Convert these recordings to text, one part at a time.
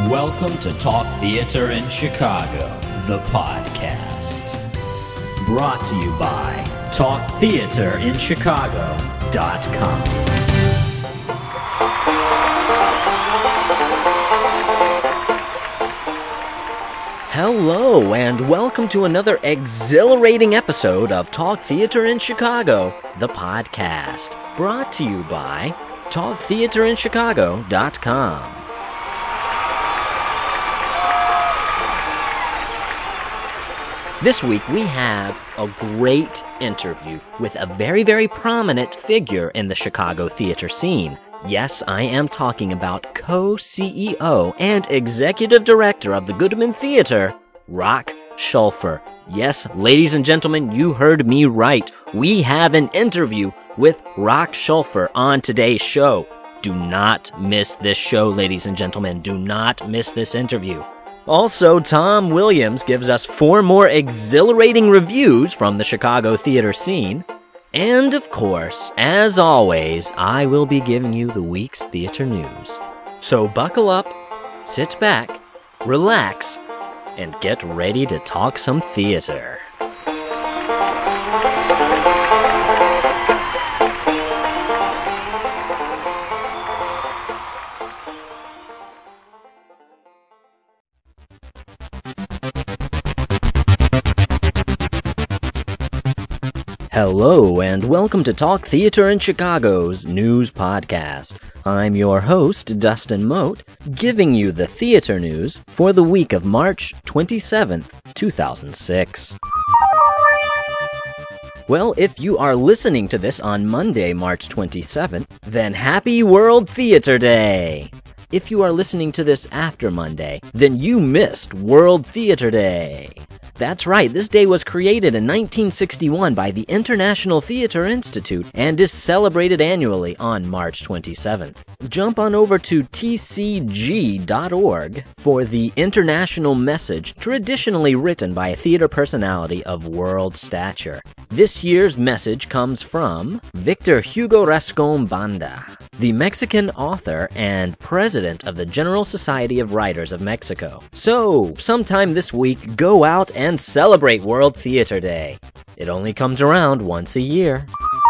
Welcome to Talk Theater in Chicago, the podcast. Brought to you by TalkTheaterInChicago.com. Hello, and welcome to another exhilarating episode of Talk Theater in Chicago, the podcast. Brought to you by TalkTheaterInChicago.com. This week we have a great interview with a very, very prominent figure in the Chicago theater scene. Yes, I am talking about co-CEO and executive director of the Goodman Theater, Rock Schulfer. Yes, ladies and gentlemen, you heard me right. We have an interview with Rock Schulfer on today's show. Do not miss this show, ladies and gentlemen. Do not miss this interview. Also, Tom Williams gives us 4 more exhilarating reviews from the Chicago theater scene. And of course, as always, I will be giving you the week's theater news. So buckle up, sit back, relax, and get ready to talk some theater. Hello, and welcome to Talk Theater in Chicago's news podcast. I'm your host, Dustin Mote, giving you the theater news for the week of March 27th, 2006. Well, if you are listening to this on Monday, March 27th, then Happy World Theater Day! If you are listening to this after Monday, then you missed World Theater Day! That's right, this day was created in 1961 by the International Theater Institute and is celebrated annually on March 27th. Jump on over to tcg.org for the international message traditionally written by a theater personality of world stature. This year's message comes from Victor Hugo Rascón Banda, the Mexican author and president of the General Society of Writers of Mexico. So, sometime this week, go out and celebrate World Theater Day. It only comes around once a year.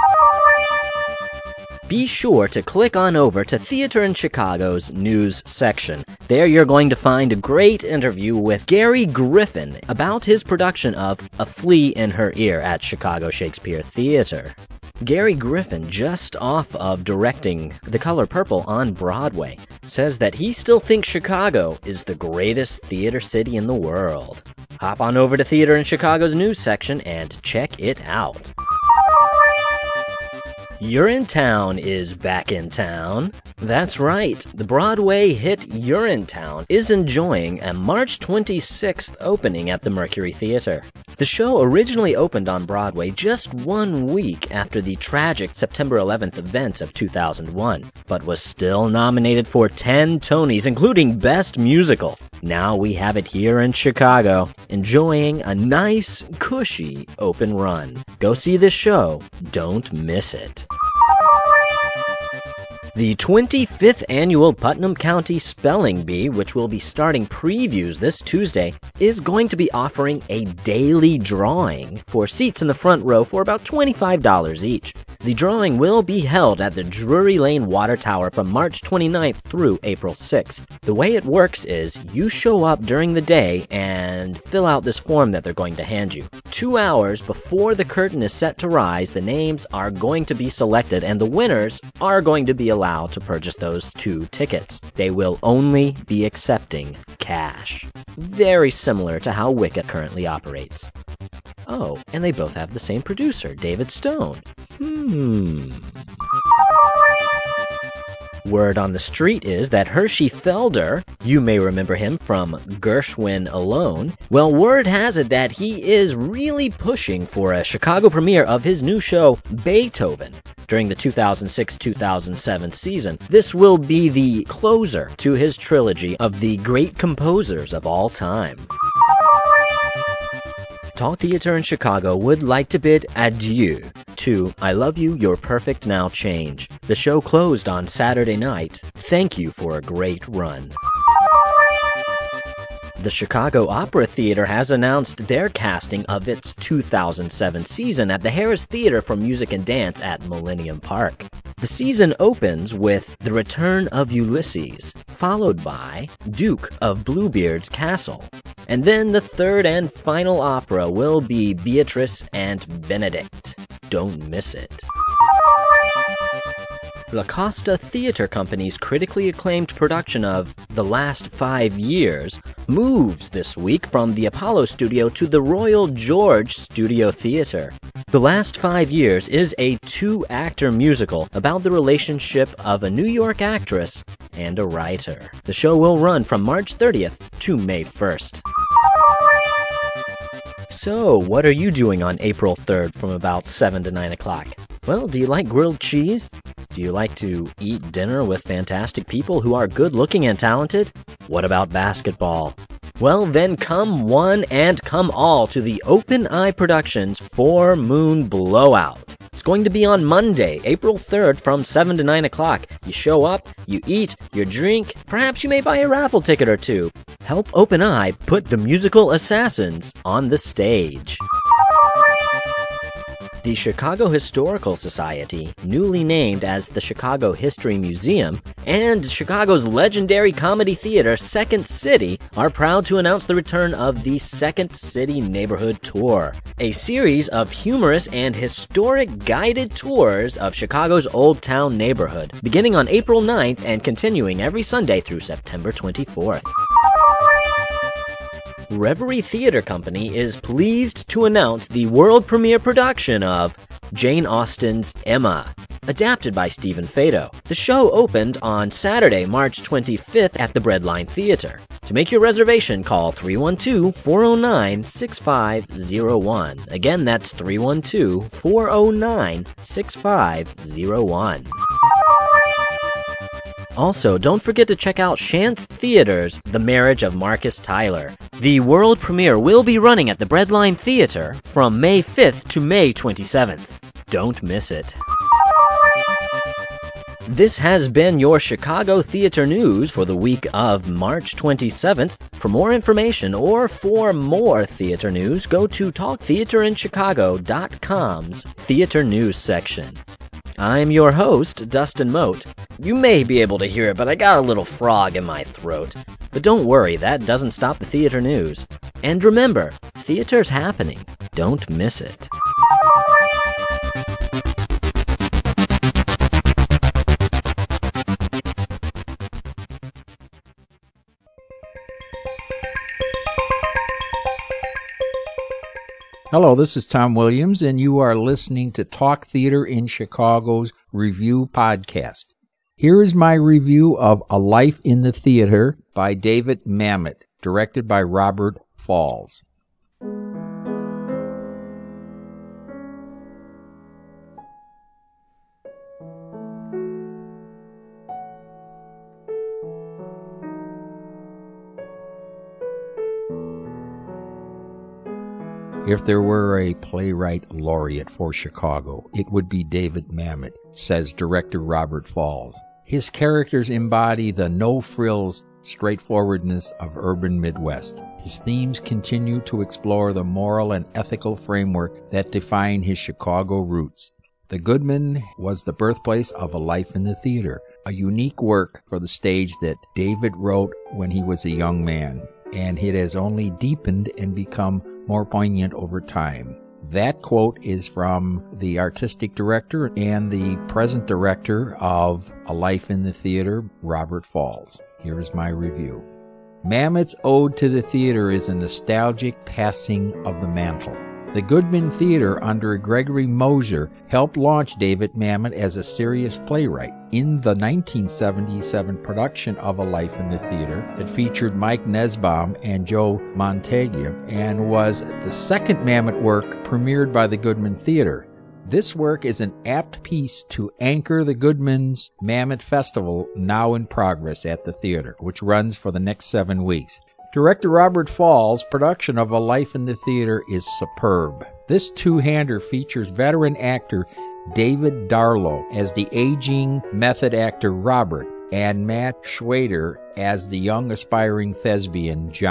Be sure to click on over to Theater in Chicago's news section. There you're going to find a great interview with Gary Griffin about his production of A Flea in Her Ear at Chicago Shakespeare Theater. Gary Griffin, just off of directing The Color Purple on Broadway, says that he still thinks Chicago is the greatest theater city in the world. Hop on over to Theater in Chicago's news section and check it out. Urinetown is back in town. That's right, the Broadway hit Urinetown is enjoying a March 26th opening at the Mercury Theater. The show originally opened on Broadway just 1 week after the tragic September 11th events of 2001, but was still nominated for 10 Tonys, including Best Musical. Now we have it here in Chicago, enjoying a nice, cushy open run. Go see this show. Don't miss it. The 25th annual Putnam County Spelling Bee, which will be starting previews this Tuesday, is going to be offering a daily drawing for seats in the front row for about $25 each. The drawing will be held at the Drury Lane Water Tower from March 29th through April 6th. The way it works is you show up during the day and fill out this form that they're going to hand you. 2 hours before the curtain is set to rise, the names are going to be selected and the winners are going to be allowed to purchase those 2 tickets. They will only be accepting cash. Very similar to how Wicked currently operates. Oh, and they both have the same producer, David Stone. Word on the street is that Hershey Felder, you may remember him from Gershwin Alone, well, word has it that he is really pushing for a Chicago premiere of his new show, Beethoven, during the 2006-2007 season. This will be the closer to his trilogy of the great composers of all time. Talk Theater in Chicago would like to bid adieu to I Love You, You're Perfect Now Change. The show closed on Saturday night. Thank you for a great run. The Chicago Opera Theater has announced their casting of its 2007 season at the Harris Theater for Music and Dance at Millennium Park. The season opens with The Return of Ulysses, followed by Duke of Bluebeard's Castle. And then the third and final opera will be Beatrice and Benedict. Don't miss it. La Costa Theater Company's critically acclaimed production of The Last 5 Years moves this week from the Apollo Studio to the Royal George Studio Theater. The Last 5 Years is a 2-actor musical about the relationship of a New York actress and a writer. The show will run from March 30th to May 1st. So, what are you doing on April 3rd from about 7 to 9 o'clock? Well, do you like grilled cheese? Do you like to eat dinner with fantastic people who are good-looking and talented? What about basketball? Well, then come one and come all to the Open Eye Productions 4 Moon Blowout. It's going to be on Monday, April 3rd from 7 to 9 o'clock. You show up, you eat, you drink, perhaps you may buy a raffle ticket or two. Help Open Eye put the musical assassins on the stage. The Chicago Historical Society, newly named as the Chicago History Museum, and Chicago's legendary comedy theater, Second City, are proud to announce the return of the Second City Neighborhood Tour, a series of humorous and historic guided tours of Chicago's Old Town neighborhood, beginning on April 9th and continuing every Sunday through September 24th. Reverie Theater Company is pleased to announce the world premiere production of Jane Austen's Emma, adapted by Stephen Fado. The show opened on Saturday, March 25th at the Breadline Theater. To make your reservation, call 312-409-6501. Again, that's 312-409-6501. Also, don't forget to check out Chance Theater's The Marriage of Marcus Tyler. The world premiere will be running at the Breadline Theater from May 5th to May 27th. Don't miss it. This has been your Chicago Theater News for the week of March 27th. For more information or for more theater news, go to TalkTheaterInChicago.com's Theater News section. I'm your host, Dustin Mote. You may be able to hear it, but I got a little frog in my throat. But don't worry, that doesn't stop the theater news. And remember, theater's happening. Don't miss it. Hello, this is Tom Williams, and you are listening to Talk Theater in Chicago's review podcast. Here is my review of A Life in the Theater by David Mamet, directed by Robert Falls. If there were a playwright laureate for Chicago, it would be David Mamet, says director Robert Falls. His characters embody the no-frills straightforwardness of urban Midwest. His themes continue to explore the moral and ethical framework that define his Chicago roots. The Goodman was the birthplace of A Life in the Theater, a unique work for the stage that David wrote when he was a young man, and it has only deepened and become more poignant over time. That quote is from the artistic director and the present director of A Life in the Theater, Robert Falls. Here is my review. Mamet's ode to the theater is a nostalgic passing of the mantle. The Goodman Theater under Gregory Mosher helped launch David Mamet as a serious playwright. In the 1977 production of A Life in the Theater, it featured Mike Nesbaum and Joe Montague and was the second Mamet work premiered by the Goodman Theater. This work is an apt piece to anchor the Goodman's Mamet Festival now in progress at the theater, which runs for the next 7 weeks. Director Robert Falls' production of A Life in the Theater is superb. This two-hander features veteran actor David Darlow as the aging method actor Robert and Matt Schrader as the young aspiring thespian John.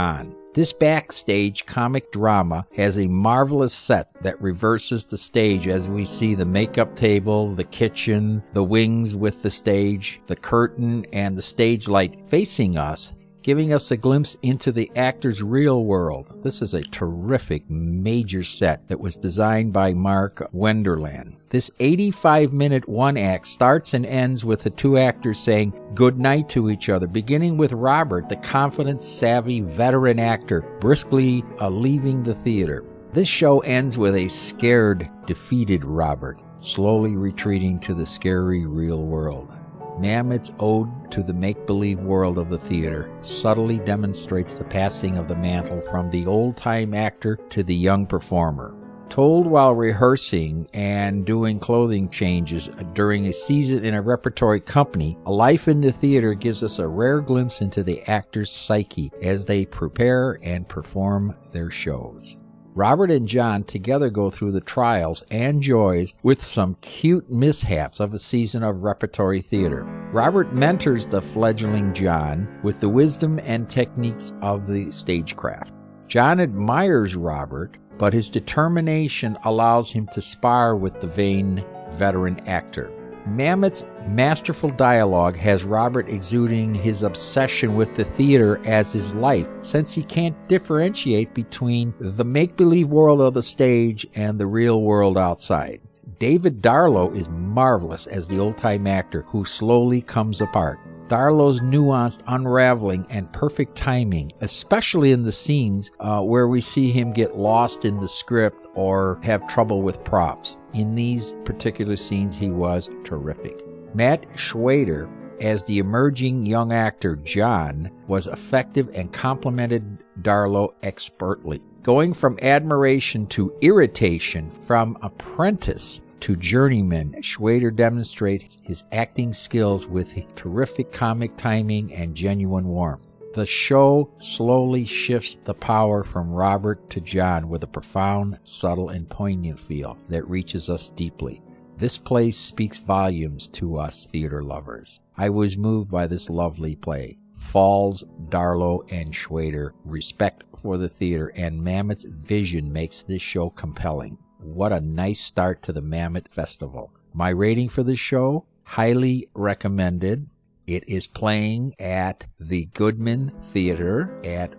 This backstage comic drama has a marvelous set that reverses the stage as we see the makeup table, the kitchen, the wings with the stage, the curtain, and the stage light facing us, giving us a glimpse into the actor's real world. This is a terrific major set that was designed by Mark Wenderland. This 85-minute one-act starts and ends with the two actors saying good night to each other, beginning with Robert, the confident, savvy, veteran actor, briskly leaving the theater. This show ends with a scared, defeated Robert, slowly retreating to the scary real world. Mamet's ode to the make-believe world of the theater subtly demonstrates the passing of the mantle from the old-time actor to the young performer. Told while rehearsing and doing clothing changes during a season in a repertory company, A Life in the Theater gives us a rare glimpse into the actor's psyche as they prepare and perform their shows. Robert and John together go through the trials and joys with some cute mishaps of a season of repertory theater. Robert mentors the fledgling John with the wisdom and techniques of the stagecraft. John admires Robert, but his determination allows him to spar with the vain veteran actor. Mamet's masterful dialogue has Robert exuding his obsession with the theater as his life, since he can't differentiate between the make-believe world of the stage and the real world outside. David Darlow is marvelous as the old-time actor who slowly comes apart. Darlow's nuanced unraveling and perfect timing, especially in the scenes where we see him get lost in the script or have trouble with props. In these particular scenes, he was terrific. Matt Schrader, as the emerging young actor John, was effective and complimented Darlow expertly. Going from admiration to irritation, from apprentice to journeyman, Schrader demonstrates his acting skills with terrific comic timing and genuine warmth. The show slowly shifts the power from Robert to John with a profound, subtle, and poignant feel that reaches us deeply. This play speaks volumes to us theater lovers. I was moved by this lovely play. Falls, Darlow, and Schrader respect for the theater, and Mamet's vision makes this show compelling. What a nice start to the Mamet Festival. My rating for the show, highly recommended. It is playing at the Goodman Theater at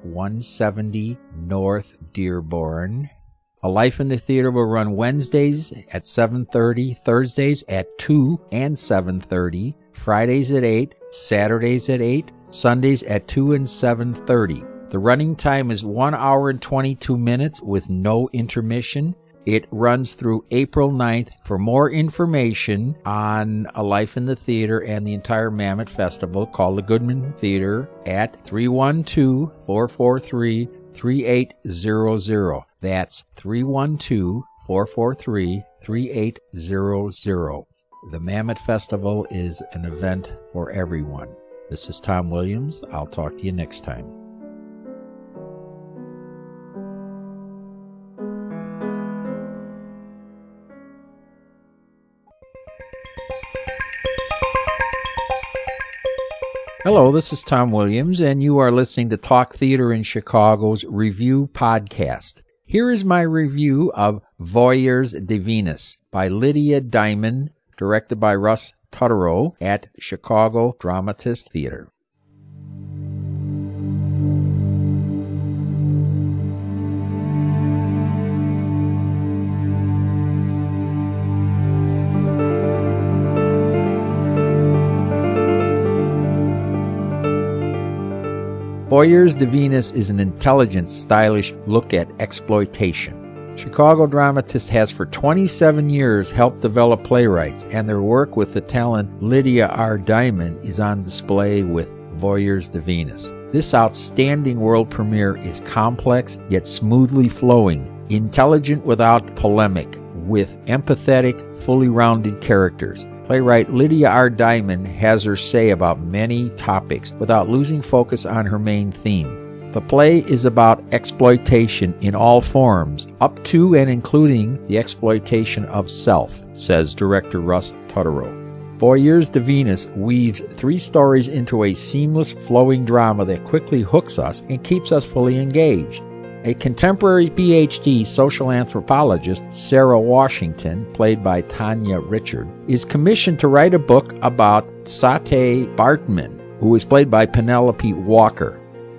170 North Dearborn. A Life in the Theater will run Wednesdays at 7:30, Thursdays at 2 and 7:30, Fridays at 8, Saturdays at 8, Sundays at 2 and 7:30. The running time is 1 hour and 22 minutes with no intermission. It runs through April 9th. For more information on A Life in the Theater and the entire Mamet Festival, call the Goodman Theater at 312-443-3800. That's 312-443-3800. The Mamet Festival is an event for everyone. This is Tom Williams. I'll talk to you next time. Hello, this is Tom Williams, and you are listening to Talk Theater in Chicago's review podcast. Here is my review of Voyeurs de Venus by Lydia Diamond, directed by Russ Tutterow at Chicago Dramatist Theater. Voyeurs de Venus is an intelligent, stylish look at exploitation. Chicago Dramatist has for 27 years helped develop playwrights, and their work with the talent Lydia R. Diamond is on display with Voyeurs de Venus. This outstanding world premiere is complex yet smoothly flowing, intelligent without polemic, with empathetic, fully rounded characters. Playwright Lydia R. Diamond has her say about many topics without losing focus on her main theme. The play is about exploitation in all forms, up to and including the exploitation of self, says director Russ Tutterow. Voyeurs de Venus weaves 3 stories into a seamless, flowing drama that quickly hooks us and keeps us fully engaged. A contemporary PhD social anthropologist, Sarah Washington, played by Tanya Richard, is commissioned to write a book about Sarte Bartman, who is played by Penelope Walker.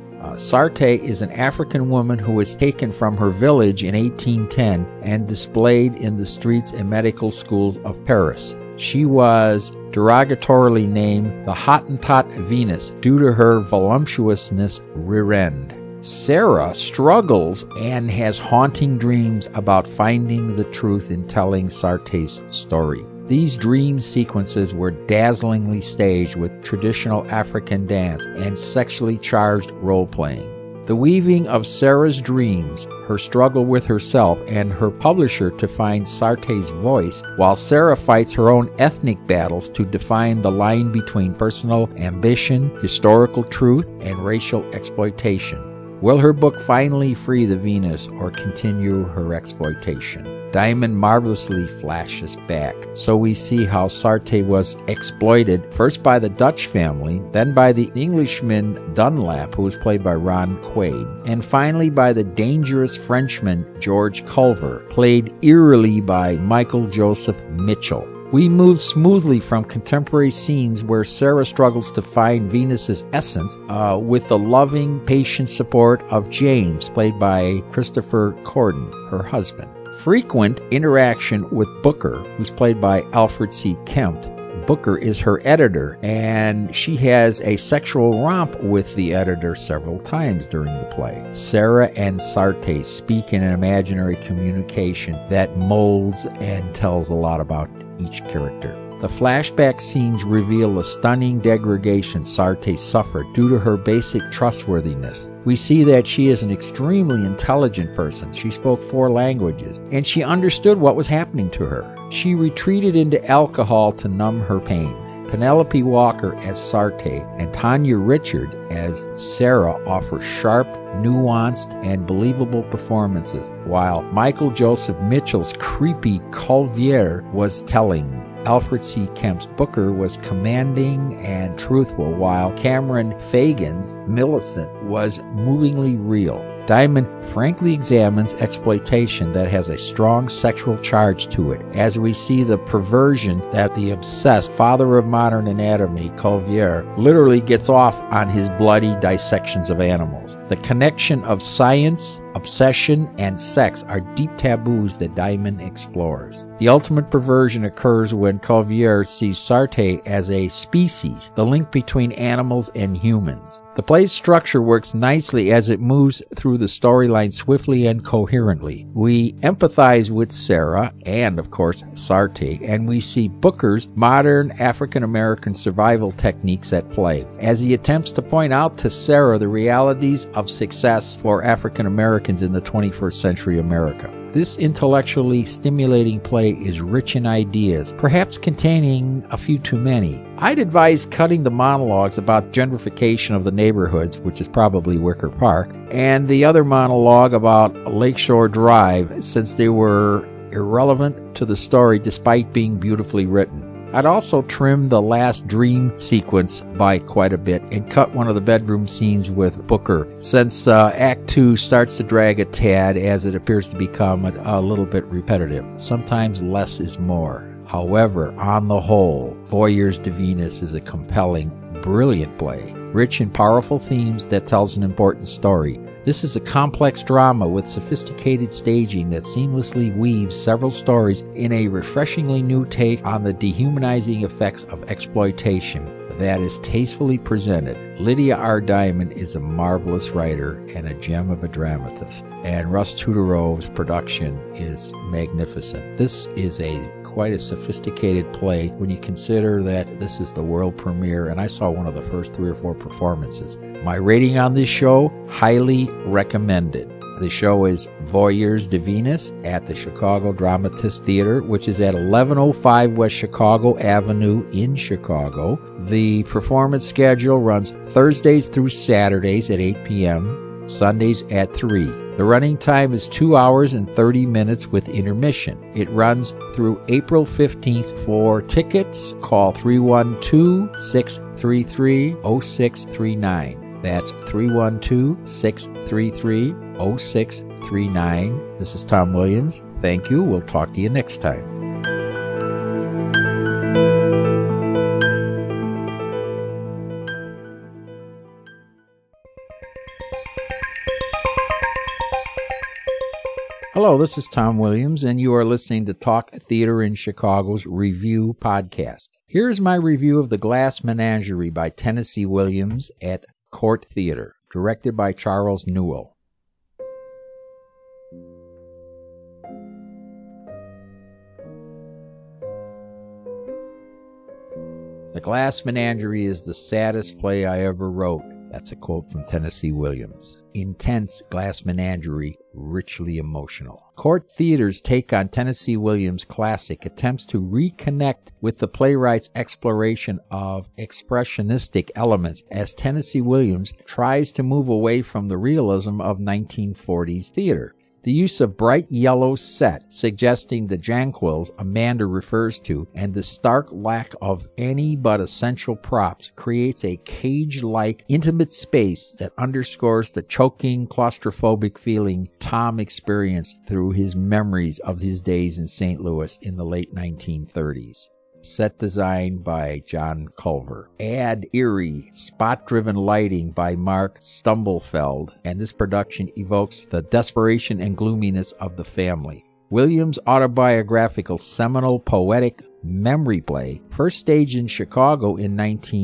Sarte is an African woman who was taken from her village in 1810 and displayed in the streets and medical schools of Paris. She was derogatorily named the Hottentot Venus due to her voluptuousness rear end. Sarah struggles and has haunting dreams about finding the truth in telling Sarte's story. These dream sequences were dazzlingly staged with traditional African dance and sexually charged role-playing. The weaving of Sarah's dreams, her struggle with herself, and her publisher to find Sarte's voice, while Sarah fights her own ethnic battles to define the line between personal ambition, historical truth, and racial exploitation. Will her book finally free the Venus or continue her exploitation? Diamond marvelously flashes back, so we see how Sarte was exploited first by the Dutch family, then by the Englishman Dunlap, who was played by Ron Quaid, and finally by the dangerous Frenchman George Culver, played eerily by Michael Joseph Mitchell. We move smoothly from contemporary scenes where Sarah struggles to find Venus's essence with the loving, patient support of James, played by Christopher Corden, her husband. Frequent interaction with Booker, who's played by Alfred C. Kemp. Booker is her editor, and she has a sexual romp with the editor several times during the play. Sarah and Sarte speak in an imaginary communication that molds and tells a lot about each character. The flashback scenes reveal the stunning degradation Sarte suffered due to her basic trustworthiness. We see that she is an extremely intelligent person. She spoke 4 languages, and she understood what was happening to her. She retreated into alcohol to numb her pain. Penelope Walker as Sarte and Tanya Richard as Sarah offer sharp, nuanced, and believable performances, while Michael Joseph Mitchell's creepy Colvier was telling. Alfred C. Kemp's Booker was commanding and truthful, while Cameron Fagan's Millicent was movingly real. Diamond frankly examines exploitation that has a strong sexual charge to it, as we see the perversion that the obsessed father of modern anatomy, Colvier, literally gets off on his bloody dissections of animals. The connection of science, obsession, and sex are deep taboos that Diamond explores. The ultimate perversion occurs when Colvier sees Sarte as a species, the link between animals and humans. The play's structure works nicely as it moves through the storyline swiftly and coherently. We empathize with Sarah and, of course, Sarte, and we see Booker's modern African-American survival techniques at play, as he attempts to point out to Sarah the realities of success for African-Americans in the 21st century America. This intellectually stimulating play is rich in ideas, perhaps containing a few too many. I'd advise cutting the monologues about gentrification of the neighborhoods, which is probably Wicker Park, and the other monologue about Lakeshore Drive, since they were irrelevant to the story despite being beautifully written. I'd also trim the last dream sequence by quite a bit and cut one of the bedroom scenes with Booker, since Act 2 starts to drag a tad as it appears to become a little bit repetitive. Sometimes less is more. However, on the whole, Voyeurs de Venus is a compelling, brilliant play, rich in powerful themes that tells an important story. This is a complex drama with sophisticated staging that seamlessly weaves several stories in a refreshingly new take on the dehumanizing effects of exploitation that is tastefully presented. Lydia R. Diamond is a marvelous writer and a gem of a dramatist, and Russ Tudorov's production is magnificent. This is quite a sophisticated play when you consider that this is the world premiere, and I saw one of the first 3 or 4 performances. My rating on this show, highly recommended. The show is Voyeurs de Venus at the Chicago Dramatist Theater, which is at 1105 West Chicago Avenue in Chicago. The performance schedule runs Thursdays through Saturdays at 8 p.m., Sundays at 3. The running time is 2 hours and 30 minutes with intermission. It runs through April 15th. For tickets, call 312-633-0639. That's 312-633-0639. This is Tom Williams. Thank you. We'll talk to you next time. Hello, this is Tom Williams, and you are listening to Talk Theater in Chicago's Review Podcast. Here's my review of The Glass Menagerie by Tennessee Williams at Court Theater, directed by Charles Newell. The Glass Menagerie is the saddest play I ever wrote. That's a quote from Tennessee Williams. Intense Glass Menagerie, richly emotional. Court Theater's take on Tennessee Williams' classic attempts to reconnect with the playwright's exploration of expressionistic elements as Tennessee Williams tries to move away from the realism of 1940s theater. The use of bright yellow set, suggesting the jonquils Amanda refers to, and the stark lack of any but essential props creates a cage-like, intimate space that underscores the choking, claustrophobic feeling Tom experienced through his memories of his days in St. Louis in the late 1930s. Set design by John Culver. Add eerie, spot-driven lighting by Mark Stumblefeld, and this production evokes the desperation and gloominess of the family. Williams' autobiographical, seminal, poetic memory play, first staged in Chicago in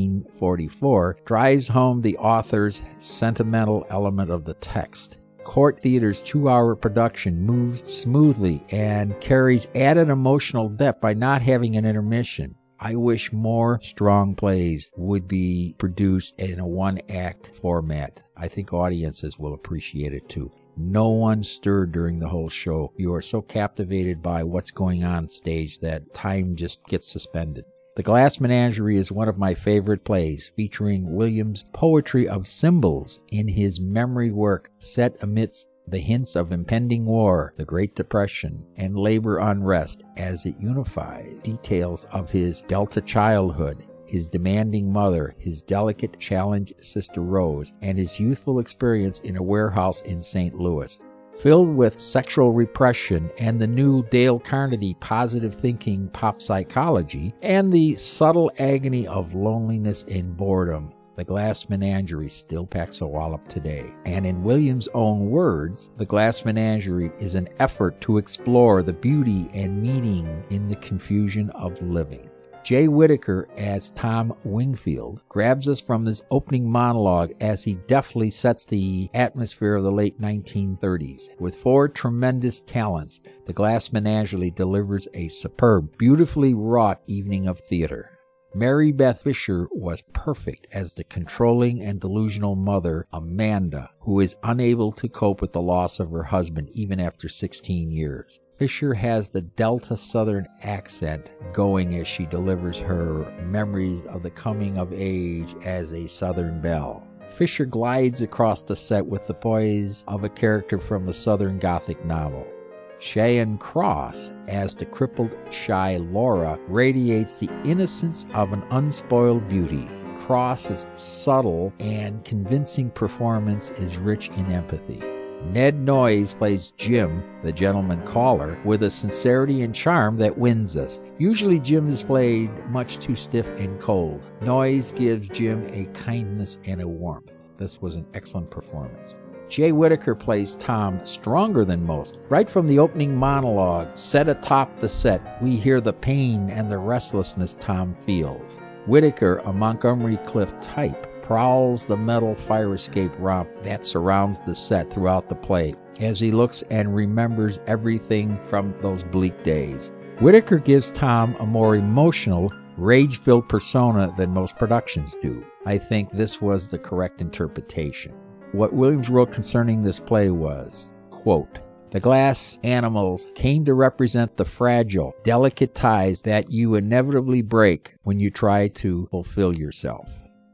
1944, drives home the author's sentimental element of the text. Court Theater's 2-hour production moves smoothly and carries added emotional depth by not having an intermission. I wish more strong plays would be produced in a one-act format. I think audiences will appreciate it too. No one stirred during the whole show. You are so captivated by what's going on stage that time just gets suspended. The Glass Menagerie is one of my favorite plays, featuring Williams' poetry of symbols in his memory work set amidst the hints of impending war, the Great Depression, and labor unrest as it unifies details of his Delta childhood, his demanding mother, his delicate, challenged sister Rose, and his youthful experience in a warehouse in St. Louis. Filled with sexual repression and the new Dale Carnegie positive thinking pop psychology, and the subtle agony of loneliness and boredom, The Glass Menagerie still packs a wallop today. And in Williams' own words, The Glass Menagerie is an effort to explore the beauty and meaning in the confusion of living. Jay Whittaker as Tom Wingfield grabs us from his opening monologue as he deftly sets the atmosphere of the late 1930s. With 4 tremendous talents, The Glass Menagerie delivers a superb, beautifully wrought evening of theater. Mary Beth Fisher was perfect as the controlling and delusional mother, Amanda, who is unable to cope with the loss of her husband even after 16 years. Fisher has the Delta Southern accent going as she delivers her memories of the coming of age as a Southern belle. Fisher glides across the set with the poise of a character from a Southern Gothic novel. Cheyenne Cross, as the crippled, shy Laura, radiates the innocence of an unspoiled beauty. Cross's subtle and convincing performance is rich in empathy. Ned Noyes plays Jim, the gentleman caller, with a sincerity and charm that wins us. Usually Jim is played much too stiff and cold. Noyes gives Jim a kindness and a warmth. This was an excellent performance. Jay Whittaker plays Tom stronger than most. Right from the opening monologue, set atop the set, we hear the pain and the restlessness Tom feels. Whittaker, a Montgomery Clift type, prowls the metal fire escape ramp that surrounds the set throughout the play as he looks and remembers everything from those bleak days. Whittaker gives Tom a more emotional, rage-filled persona than most productions do. I think this was the correct interpretation. What Williams wrote concerning this play was, quote, "The glass animals came to represent the fragile, delicate ties that you inevitably break when you try to fulfill yourself."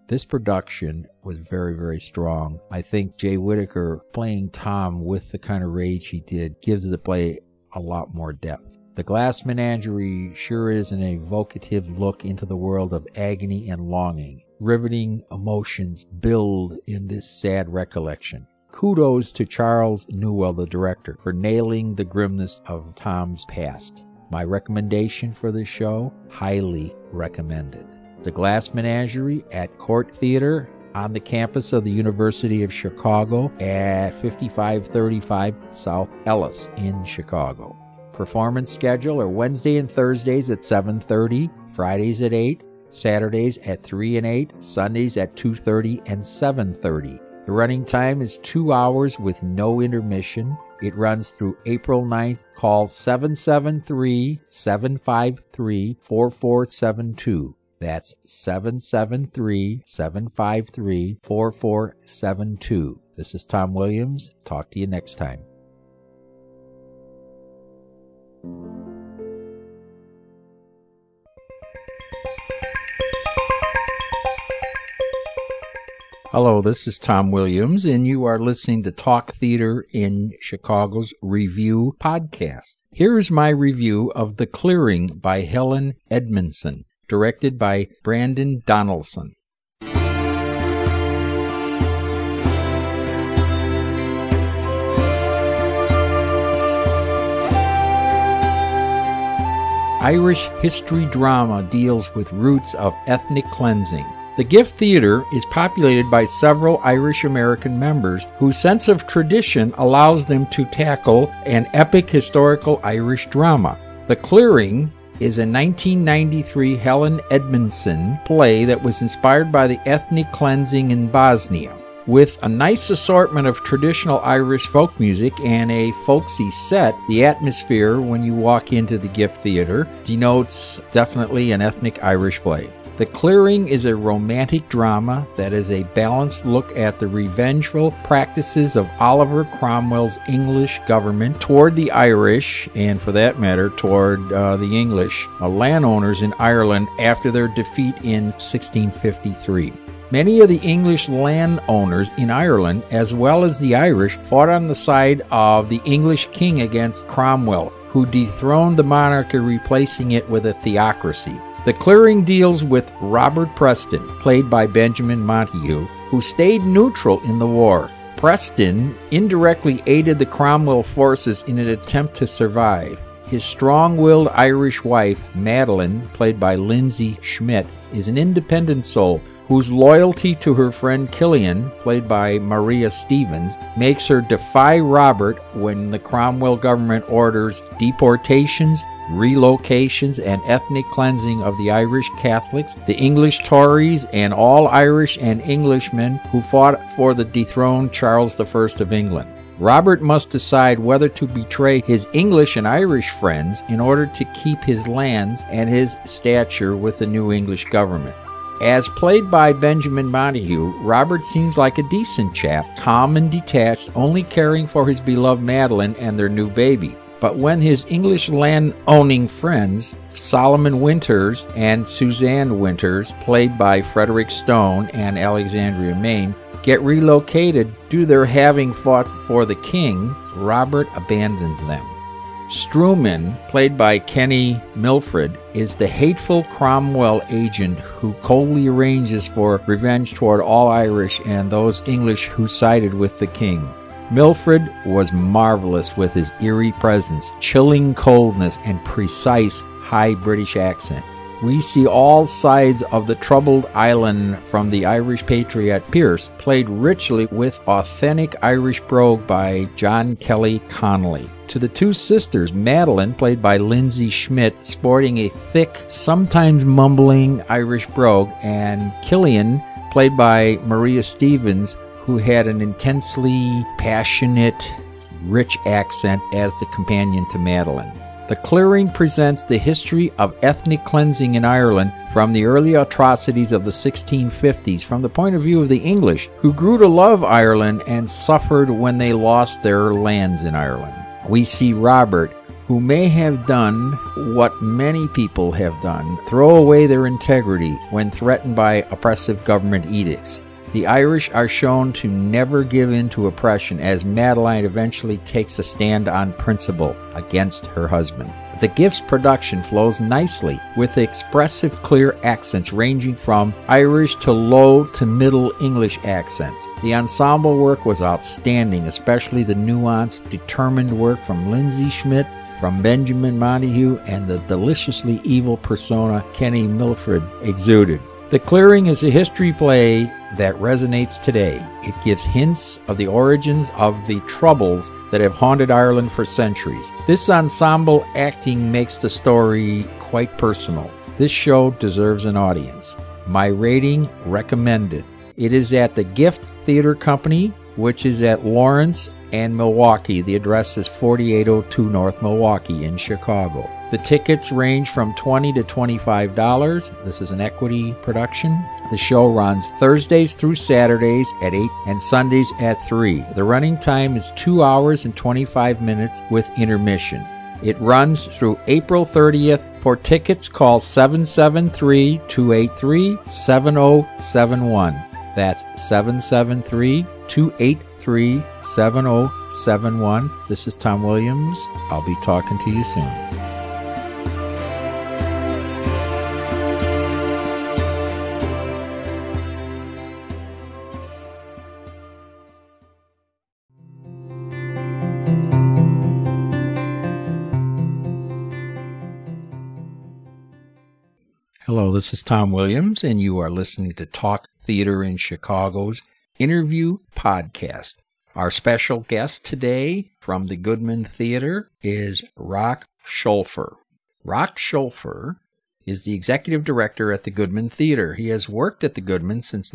This production was very, very strong. I think Jay Whittaker playing Tom with the kind of rage he did gives the play a lot more depth. The Glass Menagerie sure is an evocative look into the world of agony and longing. Riveting emotions build in this sad recollection. Kudos to Charles Newell, the director, for nailing the grimness of Tom's past. My recommendation for this show, highly recommended. The Glass Menagerie at Court Theater on the campus of the University of Chicago at 5535 South Ellis in Chicago. Performance schedule are Wednesday and Thursdays at 7:30, Fridays at 8, Saturdays at 3 and 8, Sundays at 2:30 and 7:30. The running time is 2 hours with no intermission. It runs through April 9th. Call 773-753-4472. That's 773-753-4472. This is Tom Williams. Talk to you next time. Hello, this is Tom Williams, and you are listening to Talk Theater in Chicago's Review podcast. Here is my review of The Clearing by Helen Edmondson, directed by Brandon Donaldson. Irish history drama deals with roots of ethnic cleansing. The Gift Theater is populated by several Irish-American members whose sense of tradition allows them to tackle an epic historical Irish drama. The Clearing is a 1993 Helen Edmondson play that was inspired by the ethnic cleansing in Bosnia. With a nice assortment of traditional Irish folk music and a folksy set, the atmosphere when you walk into the Gift Theater denotes definitely an ethnic Irish play. The Clearing is a romantic drama that is a balanced look at the revengeful practices of Oliver Cromwell's English government toward the Irish, and for that matter, toward the English landowners in Ireland after their defeat in 1653. Many of the English landowners in Ireland, as well as the Irish, fought on the side of the English king against Cromwell, who dethroned the monarchy, replacing it with a theocracy. The Clearing deals with Robert Preston, played by Benjamin Montague, who stayed neutral in the war. Preston indirectly aided the Cromwell forces in an attempt to survive. His strong-willed Irish wife, Madeline, played by Lindsay Schmidt, is an independent soul whose loyalty to her friend Killian, played by Maria Stevens, makes her defy Robert when the Cromwell government orders deportations, relocations, and ethnic cleansing of the Irish Catholics, the English Tories, and all Irish and Englishmen who fought for the dethroned Charles I of England. Robert must decide whether to betray his English and Irish friends in order to keep his lands and his stature with the new English government. As played by Benjamin Montague, Robert seems like a decent chap, calm and detached, only caring for his beloved Madeline and their new baby. But when his English land-owning friends, Solomon Winters and Suzanne Winters, played by Frederick Stone and Alexandria Maine, get relocated due to their having fought for the king, Robert abandons them. Struman, played by Kenny Milford, is the hateful Cromwell agent who coldly arranges for revenge toward all Irish and those English who sided with the king. Milford was marvelous with his eerie presence, chilling coldness, and precise high British accent. We see all sides of the troubled island from the Irish patriot Pierce, played richly with authentic Irish brogue by John Kelly Connolly. To the two sisters, Madeline, played by Lindsay Schmidt, sporting a thick, sometimes mumbling Irish brogue, and Killian, played by Maria Stevens, who had an intensely passionate, rich accent as the companion to Madeline. The Clearing presents the history of ethnic cleansing in Ireland from the early atrocities of the 1650s from the point of view of the English, who grew to love Ireland and suffered when they lost their lands in Ireland. We see Robert, who who may have done what many people have done, throw away their integrity when threatened by oppressive government edicts. The Irish are shown to never give in to oppression as Madeline eventually takes a stand on principle against her husband. The Gift's production flows nicely with expressive, clear accents ranging from Irish to Low to Middle English accents. The ensemble work was outstanding, especially the nuanced, determined work from Lindsay Schmidt, from Benjamin Montague, and the deliciously evil persona Kenny Milford exuded. The Clearing is a history play that resonates today. It gives hints of the origins of the troubles that have haunted Ireland for centuries. This ensemble acting makes the story quite personal. This show deserves an audience. My rating, recommended. It is at the Gift Theater Company, which is at Lawrence and Milwaukee. The address is 4802 North Milwaukee in Chicago. The tickets range from $20 to $25. This is an equity production. The show runs Thursdays through Saturdays at 8 and Sundays at 3. The running time is 2 hours and 25 minutes with intermission. It runs through April 30th. For tickets, call 773-283-7071. That's 773-283-7071. This is Tom Williams. I'll be talking to you soon. Hello, this is Tom Williams, and you are listening to Talk Theater in Chicago's interview podcast. Our special guest today from the Goodman Theater is Rock Schoelfer. Rock Schoelfer is the executive director at the Goodman Theater. He has worked at the Goodman since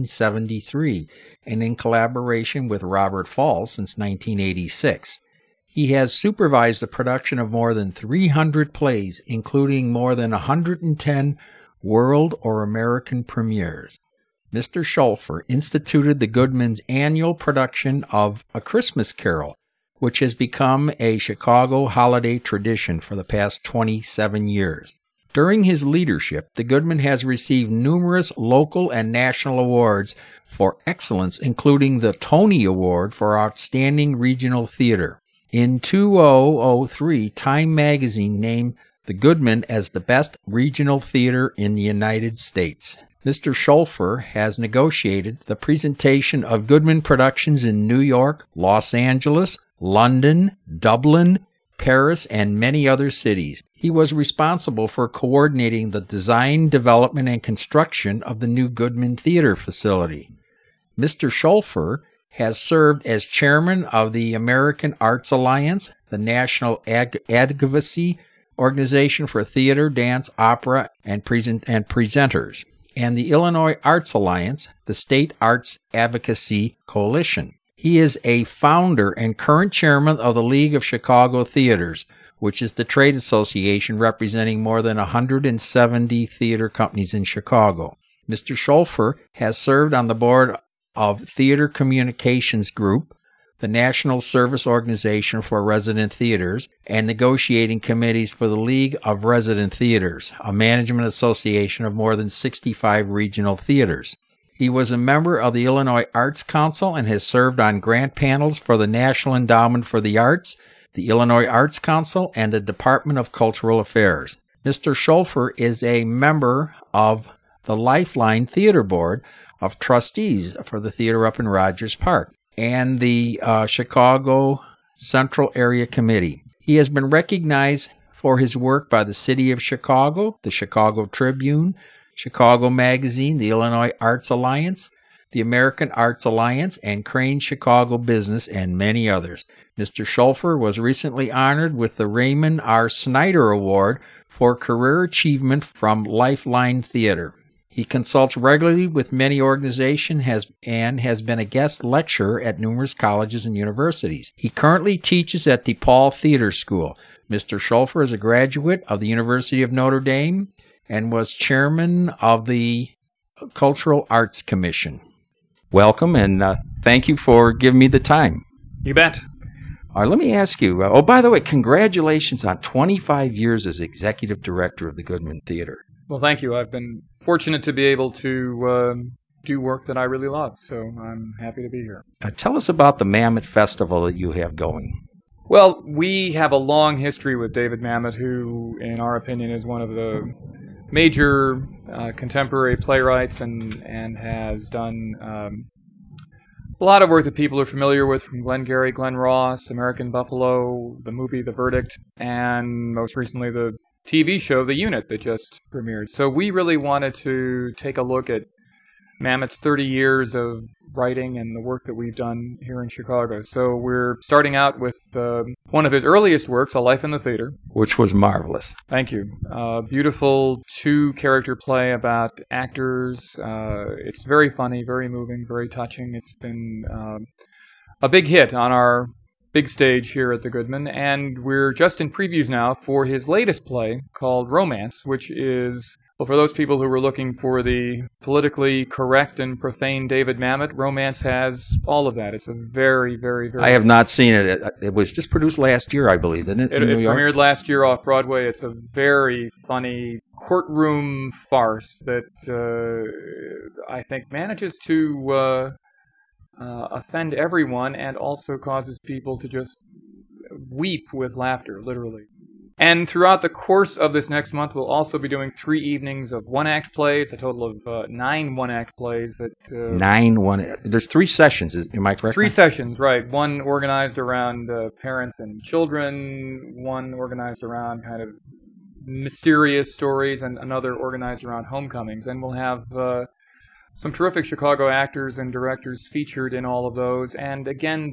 1973 and in collaboration with Robert Falls since 1986. He has supervised the production of more than 300 plays, including more than 110 world or American premieres. Mr. Schoelfer instituted the Goodman's annual production of A Christmas Carol, which has become a Chicago holiday tradition for the past 27 years. During his leadership, the Goodman has received numerous local and national awards for excellence, including the Tony Award for Outstanding Regional Theater. In 2003, Time magazine named the Goodman as the best regional theater in the United States. Mr. Schoelfer has negotiated the presentation of Goodman productions in New York, Los Angeles, London, Dublin, Paris, and many other cities. He was responsible for coordinating the design, development, and construction of the new Goodman Theater facility. Mr. Schoelfer has served as chairman of the American Arts Alliance, the national advocacy organization for theater, dance, opera, and presenters, and the Illinois Arts Alliance, the state arts advocacy coalition. He is a founder and current chairman of the League of Chicago Theaters, which is the trade association representing more than 170 theater companies in Chicago. Mr. Schoelfer has served on the board of Theater Communications Group, the National Service Organization for Resident Theaters, and negotiating committees for the League of Resident Theaters, a management association of more than 65 regional theaters. He was a member of the Illinois Arts Council and has served on grant panels for the National Endowment for the Arts, the Illinois Arts Council, and the Department of Cultural Affairs. Mr. Schoelfer is a member of the Lifeline Theater Board of Trustees for the theater up in Rogers Park and the Chicago Central Area Committee. He has been recognized for his work by the City of Chicago, the Chicago Tribune, Chicago Magazine, the Illinois Arts Alliance, the American Arts Alliance, and Crane Chicago Business, and many others. Mr. Schoelfer was recently honored with the Raymond R. Snyder Award for Career Achievement from Lifeline Theater. He consults regularly with many organizations and has been a guest lecturer at numerous colleges and universities. He currently teaches at DePaul Theater School. Mr. Schoelfer is a graduate of the University of Notre Dame and was chairman of the Cultural Arts Commission. Welcome, and thank you for giving me the time. You bet. All right, let me ask you. Oh, by the way, congratulations on 25 years as executive director of the Goodman Theater. Well, thank you. I've been fortunate to be able to do work that I really love, so I'm happy to be here. Tell us about the Mamet Festival that you have going. Well, we have a long history with David Mamet, who, in our opinion, is one of the major contemporary playwrights and has done a lot of work that people are familiar with, from Glengarry Glen Ross, American Buffalo, the movie The Verdict, and most recently the TV show The Unit that just premiered. So we really wanted to take a look at Mamet's 30 years of writing and the work that we've done here in Chicago. So we're starting out with one of his earliest works, A Life in the Theater. Which was marvelous. Thank you. Beautiful two-character play about actors. It's very funny, very moving, very touching. It's been a big hit on our big stage here at the Goodman, and we're just in previews now for his latest play called Romance, which is, well, for those people who were looking for the politically correct and profane David Mamet, Romance has all of that. It's a very, very, very... I have not seen it. It was just produced last year, I believe, didn't it? It premiered last year off Broadway. It's a very funny courtroom farce that I think manages to offend everyone and also causes people to just weep with laughter, literally. And throughout the course of this next month, we'll also be doing 3 evenings of one-act plays, a total of 9 one-act plays. There's 3 sessions, am I correct? 3 sessions, right. One organized around parents and children, one organized around kind of mysterious stories, and another organized around homecomings. And we'll have some terrific Chicago actors and directors featured in all of those. And again,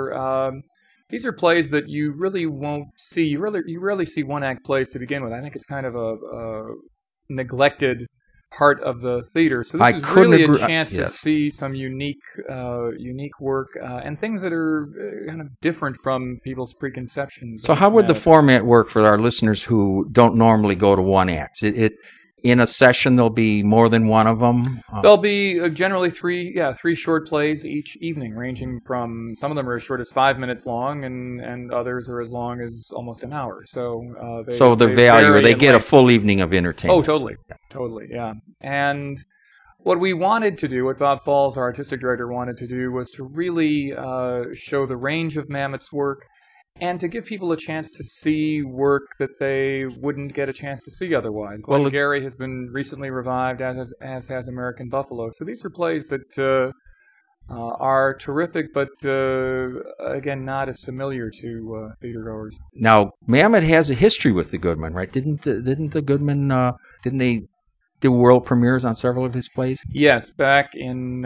these are plays that you really won't see. You rarely see one-act plays to begin with. I think it's kind of a neglected part of the theater. So this is really a chance to see some unique work and things that are kind of different from people's preconceptions. So how would the format work for our listeners who don't normally go to one act? In a session, there'll be more than one of them? There'll be generally 3 short plays each evening, ranging from, some of them are as short as 5 minutes long, and others are as long as almost an hour. So they get a full evening of entertainment. Oh, totally, yeah. And what we wanted to do, what Bob Falls, our artistic director, wanted to do, was to really show the range of Mamet's work, and to give people a chance to see work that they wouldn't get a chance to see otherwise. Glengarry has been recently revived, as has American Buffalo. So these are plays that are terrific, but again, not as familiar to theatergoers. Now, Mamet has a history with the Goodman, right? Didn't the Goodman? Didn't they do world premieres on several of his plays? Yes, back in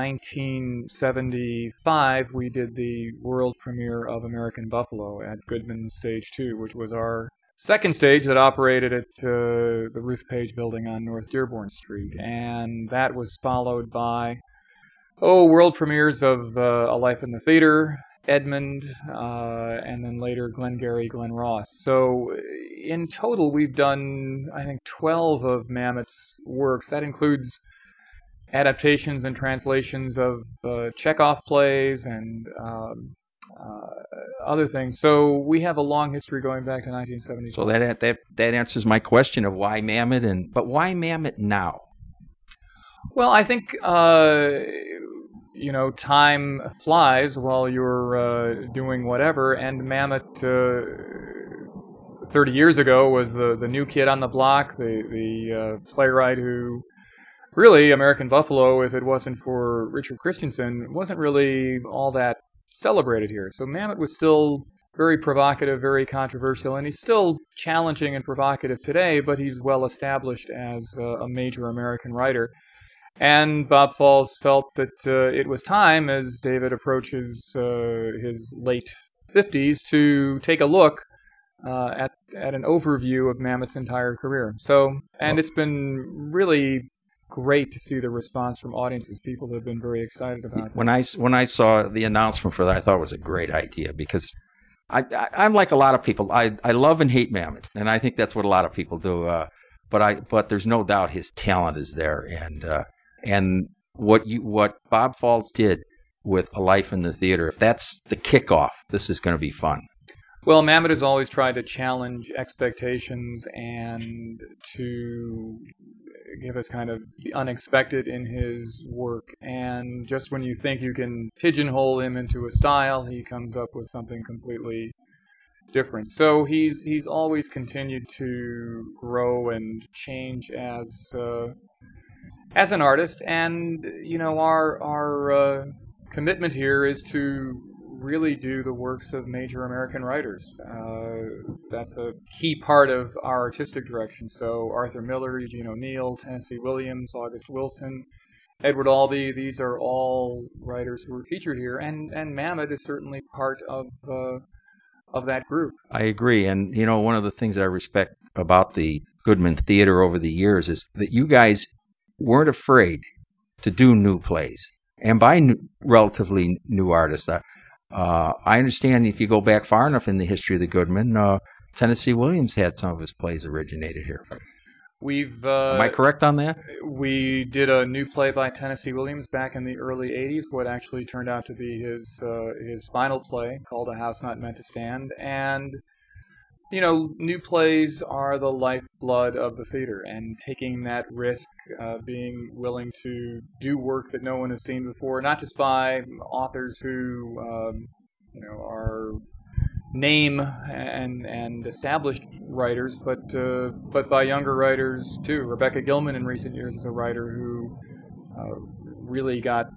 1975, we did the world premiere of American Buffalo at Goodman Stage 2, which was our second stage that operated at the Ruth Page Building on North Dearborn Street. And that was followed by, world premieres of A Life in the Theater, Edmund, and then later Glengarry Glen Ross. So in total, we've done, I think, 12 of Mamet's works. That includes adaptations and translations of Chekhov plays and other things. So we have a long history going back to 1970. So that answers my question of why Mamet, but why Mamet now? Well, I think time flies while you're doing whatever, and Mamet 30 years ago was the new kid on the block, the playwright who really, American Buffalo, if it wasn't for Richard Christensen, wasn't really all that celebrated here. So Mamet was still very provocative, very controversial, and he's still challenging and provocative today, but he's well established as a major American writer. And Bob Falls felt that it was time, as David approaches his late 50s, to take a look at an overview of Mamet's entire career. So, and it's been really great to see the response from audiences. People have been very excited about it. When I saw the announcement for that, I thought it was a great idea, because I'm like a lot of people. I love and hate Mamet, and I think that's what a lot of people do. But there's no doubt his talent is there, and what Bob Falls did with A Life in the Theater. If that's the kickoff, this is going to be fun. Well, Mamet has always tried to challenge expectations and to give us kind of the unexpected in his work. And just when you think you can pigeonhole him into a style, he comes up with something completely different. So he's always continued to grow and change as an artist. And our commitment here is to really do the works of major American writers. That's a key part of our artistic direction. So Arthur Miller, Eugene O'Neill, Tennessee Williams, August Wilson, Edward Albee, these are all writers who are featured here, and Mamet is certainly part of that group. I agree. And, one of the things I respect about the Goodman Theater over the years is that you guys weren't afraid to do new plays and by relatively new artists. I understand if you go back far enough in the history of the Goodman, Tennessee Williams had some of his plays originated here. Am I correct on that? We did a new play by Tennessee Williams back in the early 80s, what actually turned out to be his final play called A House Not Meant to Stand. And, new plays are the lifeblood of the theater, and taking that risk, being willing to do work that no one has seen before, not just by authors who, are name and established writers, but by younger writers too. Rebecca Gilman in recent years is a writer who really got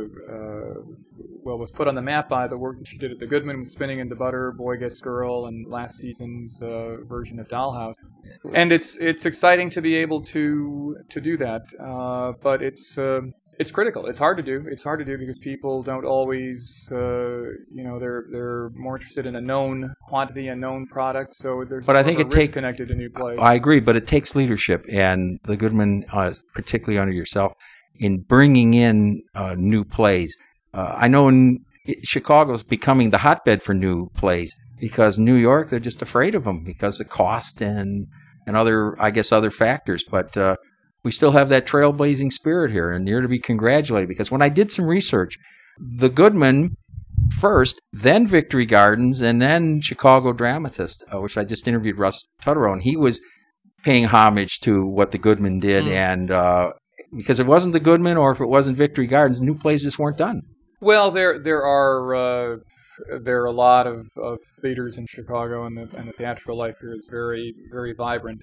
was put on the map by the work that she did at the Goodman with Spinning into Butter, Boy Gets Girl, and last season's version of Dollhouse. And it's exciting to be able to do that, but it's critical. It's hard to do. It's hard to do because people don't always, they're more interested in a known quantity, a known product. So there's a risk connected to new plays. I agree, but it takes leadership, and the Goodman, particularly under yourself, in bringing in new plays. I know Chicago's becoming the hotbed for new plays because New York, they're just afraid of them because of cost and other factors. But we still have that trailblazing spirit here, and you're to be congratulated because when I did some research, the Goodman first, then Victory Gardens, and then Chicago Dramatist, which I just interviewed Russ Tutterow, and he was paying homage to what the Goodman did, and because it wasn't the Goodman or if it wasn't Victory Gardens, new plays just weren't done. Well, there are a lot of theaters in Chicago, and the theatrical life here is very, very vibrant.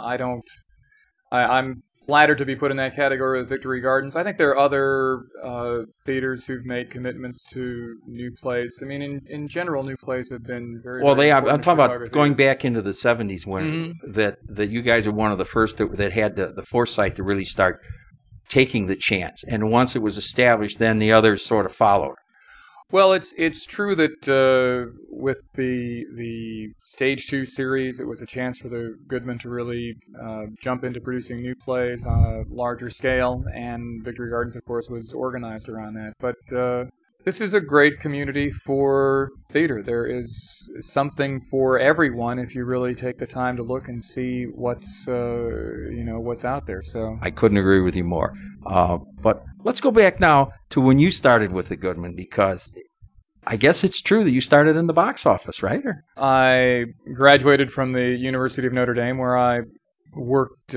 I'm flattered to be put in that category with Victory Gardens. I think there are other theaters who've made commitments to new plays. I mean, in general, new plays have been very well. I'm talking about going back into the 70s when that you guys are one of the first that had the foresight to really start taking the chance. And once it was established, then the others sort of followed. Well, it's true that with the Stage 2 series, it was a chance for the Goodman to really jump into producing new plays on a larger scale, and Victory Gardens, of course, was organized around that. But this is a great community for theater. There is something for everyone if you really take the time to look and see what's out there. So I couldn't agree with you more. But let's go back now to when you started with the Goodman, because I guess it's true that you started in the box office, right? I graduated from the University of Notre Dame, where I worked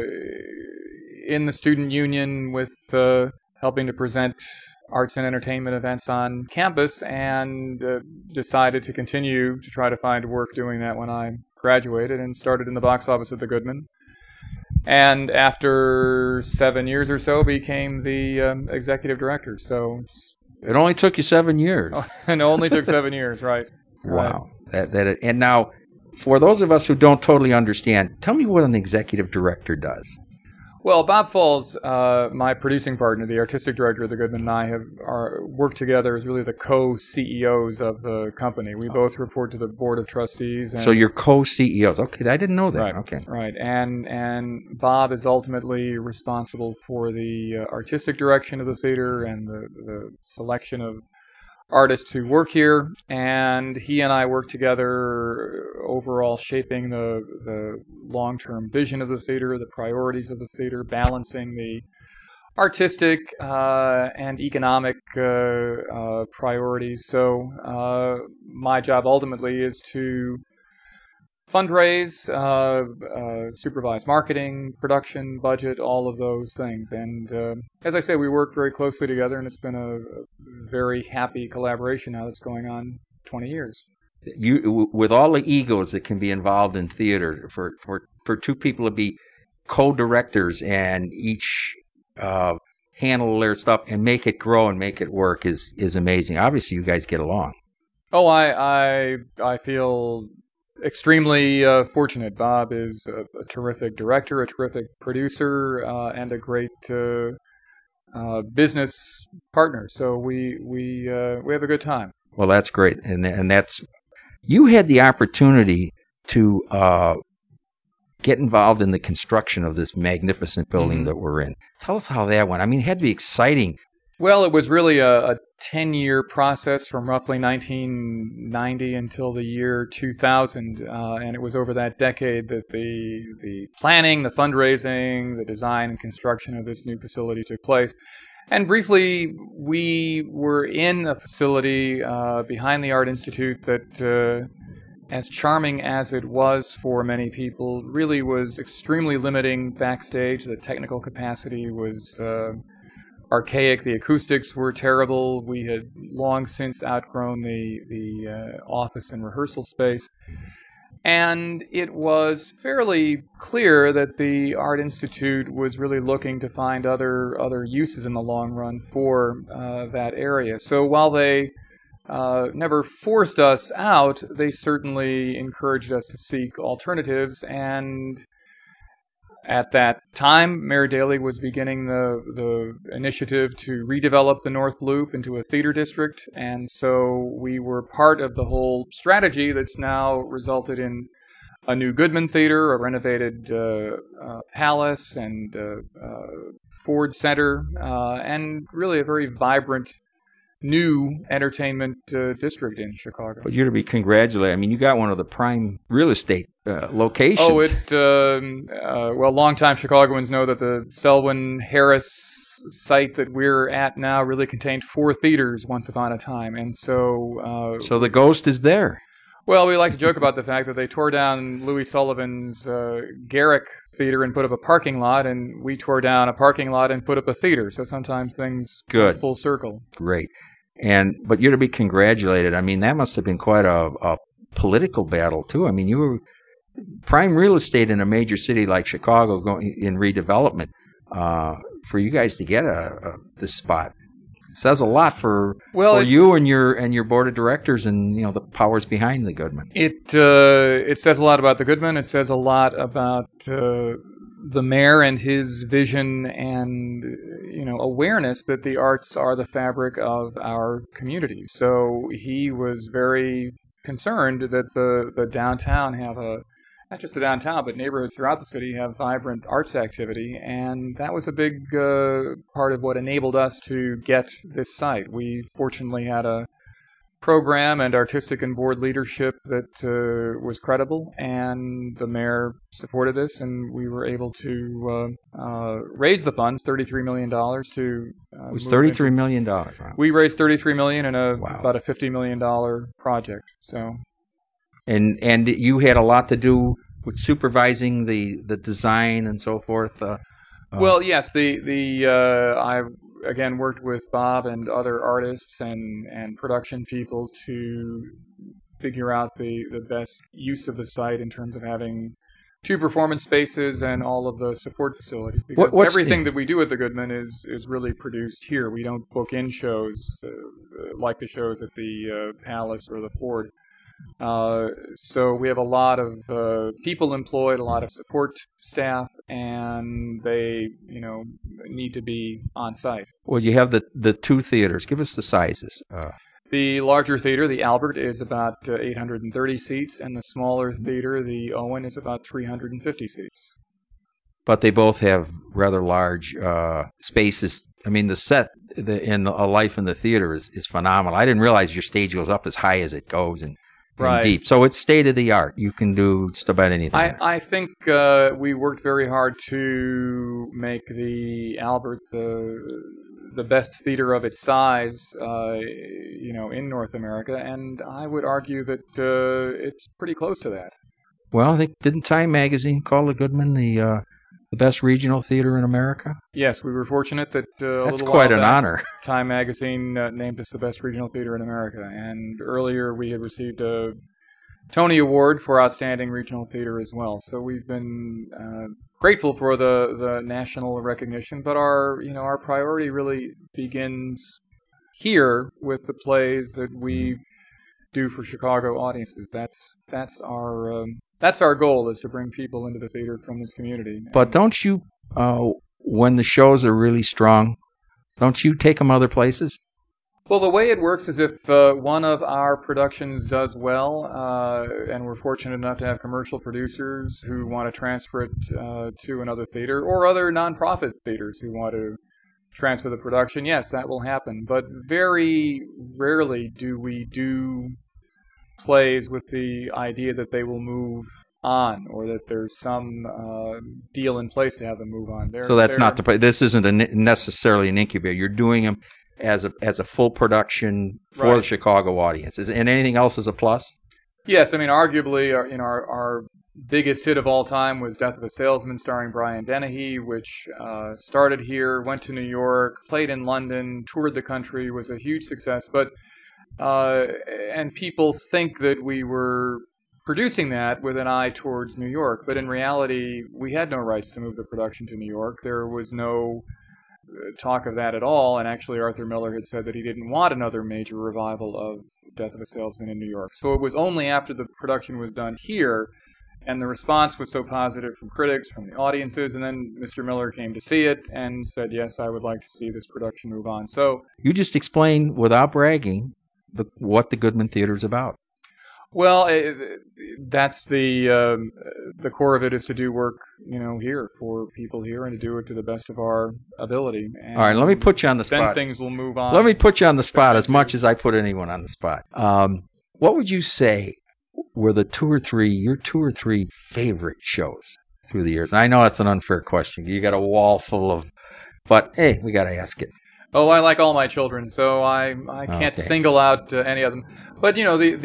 in the student union with helping to present arts and entertainment events on campus, and decided to continue to try to find work doing that when I graduated, and started in the box office at the Goodman. And after 7 years or so, became the executive director. So it only took you 7 years. It only took 7 years, right? Wow. Right. And now, for those of us who don't totally understand, tell me what an executive director does. Well, Bob Falls, my producing partner, the artistic director of the Goodman, and I have worked together as really the co-CEOs of the company. We both report to the board of trustees. And, so you're co-CEOs. Okay, I didn't know that. Right, okay. Right, and Bob is ultimately responsible for the artistic direction of the theater and the selection of artists who work here, and he and I work together overall shaping the long-term vision of the theater, the priorities of the theater, balancing the artistic and economic priorities. So my job ultimately is to fundraise, supervise marketing, production, budget, all of those things. And as I say, we work very closely together, and it's been a very happy collaboration now that's going on 20 years. You, with all the egos that can be involved in theater, for two people to be co-directors and each handle their stuff and make it grow and make it work is amazing. Obviously, you guys get along. Oh, I feel extremely fortunate. Bob is a terrific director, a terrific producer, and a great business partner. So we have a good time. Well, that's great, and that's, you had the opportunity to get involved in the construction of this magnificent building that we're in. Tell us how that went. I mean, it had to be exciting. Well, it was really a 10-year process from roughly 1990 until the year 2000, and it was over that decade that the planning, the fundraising, the design and construction of this new facility took place. And briefly, we were in a facility behind the Art Institute that, as charming as it was for many people, really was extremely limiting backstage. The technical capacity was archaic. The acoustics were terrible. We had long since outgrown the office and rehearsal space. And it was fairly clear that the Art Institute was really looking to find other uses in the long run for that area. So while they never forced us out, they certainly encouraged us to seek alternatives. And at that time, Mayor Daley was beginning the initiative to redevelop the North Loop into a theater district, and so we were part of the whole strategy that's now resulted in a new Goodman Theater, a renovated Palace, and Ford Center, and really a very vibrant new entertainment district in Chicago. But you're to be congratulated. I mean, you got one of the prime real estate locations. Oh, well, longtime Chicagoans know that the Selwyn Harris site that we're at now really contained 4 theaters once upon a time, and so... so the ghost is there. Well, we like to joke about the fact that they tore down Louis Sullivan's Garrick Theater and put up a parking lot, and we tore down a parking lot and put up a theater. So sometimes things go full circle. Great. But you're to be congratulated. I mean, that must have been quite a political battle, too. I mean, you were prime real estate in a major city like Chicago going in redevelopment. For you guys to get this spot says a lot for you and your board of directors and the powers behind the Goodman. It says a lot about the Goodman. It says a lot about the mayor and his vision and awareness that the arts are the fabric of our community. So he was very concerned that the downtown have not just the downtown, but neighborhoods throughout the city have vibrant arts activity, and that was a big part of what enabled us to get this site. We fortunately had a program and artistic and board leadership that was credible, and the mayor supported this, and we were able to raise the funds, $33 million to... it was $33 million. Wow. We raised $33 million in about a $50 million project, so... And you had a lot to do with supervising the design and so forth. Well, yes, I again worked with Bob and other artists and production people to figure out the best use of the site in terms of having 2 performance spaces and all of the support facilities. Because everything that we do at the Goodman is really produced here. We don't book in shows like the shows at the Palace or the Ford. So we have a lot of people employed, a lot of support staff, and they, need to be on site. Well, you have the 2 theaters. Give us the sizes. The larger theater, the Albert, is about 830 seats, and the smaller theater, the Owen, is about 350 seats. But they both have rather large spaces. I mean, the set in A Life in the Theater is phenomenal. I didn't realize your stage goes up as high as it goes, and Right. deep. So it's state of the art. You can do just about anything. I think we worked very hard to make the Albert the best theater of its size, in North America, and I would argue that it's pretty close to that. Well, didn't Time Magazine call the Goodman the best regional theater in America? Yes, we were fortunate that That's little quite while an back, honor. Time Magazine named us the best regional theater in America, and earlier we had received a Tony Award for Outstanding Regional Theater as well. So we've been grateful for the national recognition, but our priority really begins here with the plays that we do for Chicago audiences. That's our goal, is to bring people into the theater from this community. But don't you, when the shows are really strong, don't you take them other places? Well, the way it works is if one of our productions does well, and we're fortunate enough to have commercial producers who want to transfer it to another theater, or other nonprofit theaters who want to transfer the production, yes, that will happen. But very rarely do we do plays with the idea that they will move on, or that there's some deal in place to have them move on. So that's not the. This isn't necessarily an incubator. You're doing them as a full production for the Chicago audience. And anything else is a plus? Yes, I mean, arguably, our biggest hit of all time was Death of a Salesman, starring Brian Dennehy, which started here, went to New York, played in London, toured the country, was a huge success. But and people think that we were producing that with an eye towards New York, but in reality, we had no rights to move the production to New York. There was no talk of that at all, and actually Arthur Miller had said that he didn't want another major revival of Death of a Salesman in New York. So it was only after the production was done here, and the response was so positive from critics, from the audiences, and then Mr. Miller came to see it and said, yes, I would like to see this production move on. So you just explained, without bragging, what the Goodman Theater is about. Well, that's the core of it, is to do work, here for people here, and to do it to the best of our ability. And all right, let me put you on the spot. Then things will move on. Let me put you on the spot as much as I put anyone on the spot. What would you say were your two or three favorite shows through the years? And I know that's an unfair question. You got a wall full of, but hey, we got to ask it. Oh, I like all my children, so I can't single out any of them. But the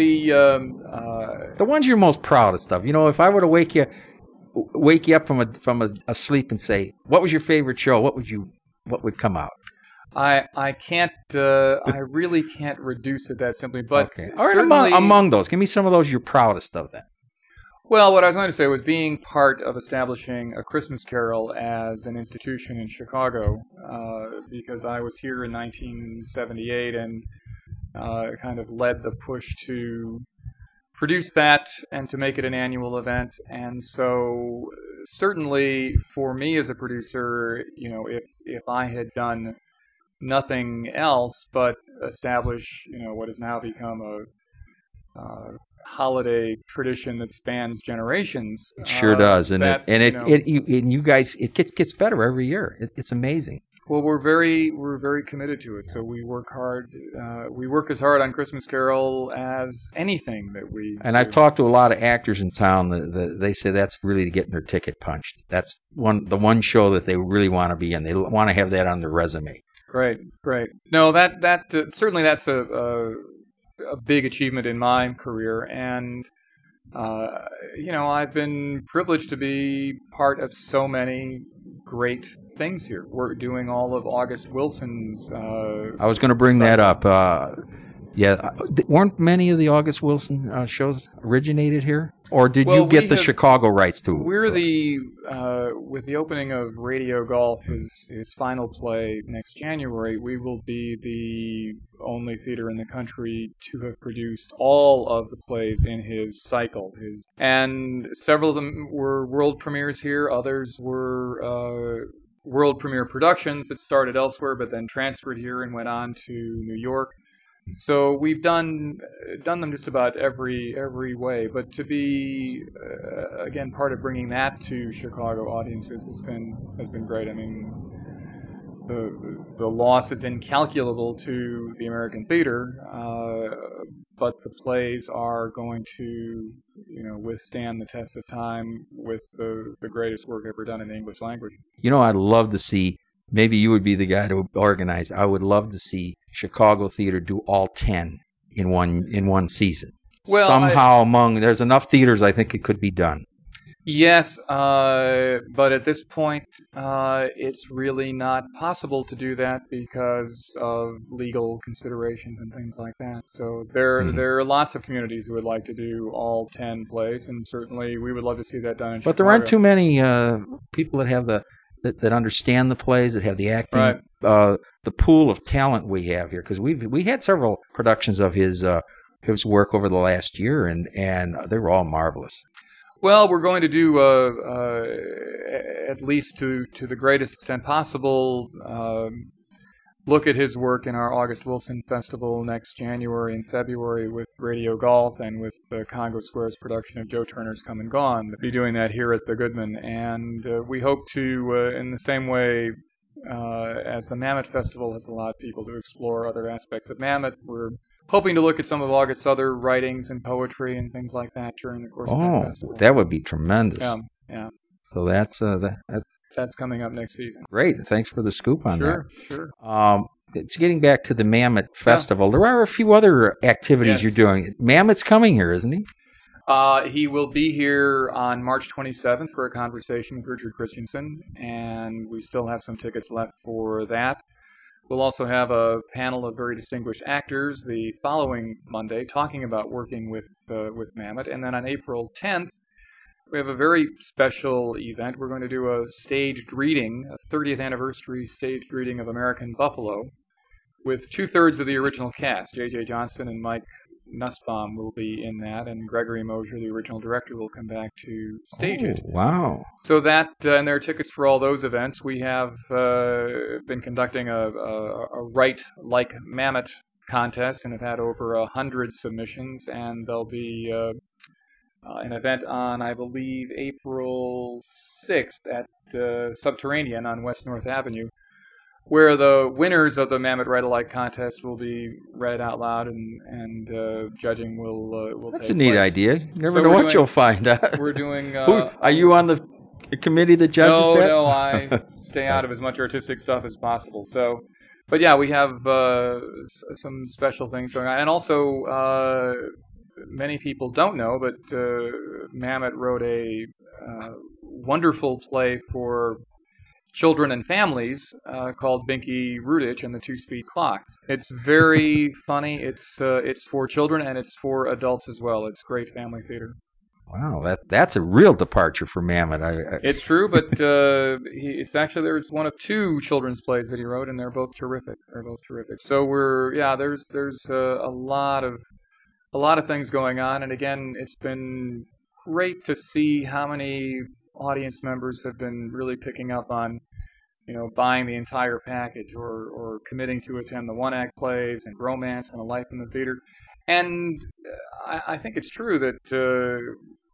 ones you're most proudest of. If I were to wake you up from a sleep and say, what was your favorite show? What would come out? I can't. I really can't reduce it that simply. But okay. All right, among those, give me some of those you're proudest of then. Well, what I was going to say was being part of establishing A Christmas Carol as an institution in Chicago, because I was here in 1978 and kind of led the push to produce that and to make it an annual event. And so certainly for me as a producer, if I had done nothing else but establish, what has now become a holiday tradition that spans generations. It sure does, and you guys, it gets better every year. It's amazing. Well, we're very committed to it. So we work hard. We work as hard on Christmas Carol as anything that we. And I've talked to a lot of actors in town that they say that's really getting their ticket punched. That's the one show that they really want to be in. They want to have that on their resume. Great. No, that certainly that's a big achievement in my career, and I've been privileged to be part of so many great things here. We're doing all of August Wilson's. I was going to bring that up. Weren't many of the August Wilson shows originated here, or did you get the Chicago rights to? We're with the opening of Radio Golf, his final play next January, we will be the only theater in the country to have produced all of the plays in his cycle. And several of them were world premieres here. Others were world premiere productions that started elsewhere but then transferred here and went on to New York. So we've done them just about every way, but to be again part of bringing that to Chicago audiences has been great. I mean, the loss is incalculable to the American theater, but the plays are going to withstand the test of time with the greatest work ever done in the English language. I'd love to see. Maybe you would be the guy to organize. I would love to see Chicago Theater do all 10 in one season. Well, somehow there's enough theaters, I think it could be done. Yes, but at this point, it's really not possible to do that because of legal considerations and things like that. So there are lots of communities who would like to do all 10 plays, and certainly we would love to see that done in Chicago. But there aren't too many people that have that understand the plays, that have the acting, right. The pool of talent we have here, because we had several productions of his work over the last year, and they were all marvelous. Well, we're going to do, at least to the greatest extent possible, look at his work in our August Wilson Festival next January and February with Radio Golf and with Congo Square's production of Joe Turner's Come and Gone. We'll be doing that here at the Goodman, and we hope to, in the same way as the Mammoth Festival has allowed people to explore other aspects of Mammoth, we're hoping to look at some of August's other writings and poetry and things like that during the course of that festival. That would be tremendous. Yeah. So that's coming up next season. Great. Thanks for the scoop on that. Sure. It's getting back to the Mammoth Festival. There are a few other activities you're doing. Mammoth's coming here, isn't he? He will be here on March 27th for a conversation with Richard Christensen, and we still have some tickets left for that. We'll also have a panel of very distinguished actors the following Monday talking about working with Mammoth. And then on April 10th, we have a very special event. We're going to do a staged reading, a 30th anniversary staged reading of American Buffalo, with 2/3 of the original cast. J.J. Johnson and Mike Nussbaum will be in that, and Gregory Mosher, the original director, will come back to stage it. Wow. So that, and there are tickets for all those events. We have been conducting a Write Like Mammoth contest and have had over 100 submissions, and there'll be an event on, I believe, April 6th at Subterranean on West North Avenue, where the winners of the Mammoth Write-Alike contest will be read out loud, and judging will That's take a neat place. idea. You never know what you'll find out. We're doing... are you on the committee that judges that? No, I stay out of as much artistic stuff as possible. So, but yeah, we have some special things going on. And also, many people don't know, but Mammoth wrote a wonderful play for children and families called Binky Rudich and the Two-Speed Clock. It's very funny. It's for children and it's for adults as well. It's great family theater. Wow, that's a real departure for Mammoth. It's true, but it's one of 2 children's plays that he wrote, and they're both terrific. So there's a lot of things going on, and again, it's been great to see how many audience members have been really picking up on, buying the entire package or committing to attend the one-act plays and romance and a life in the theater. And I think it's true that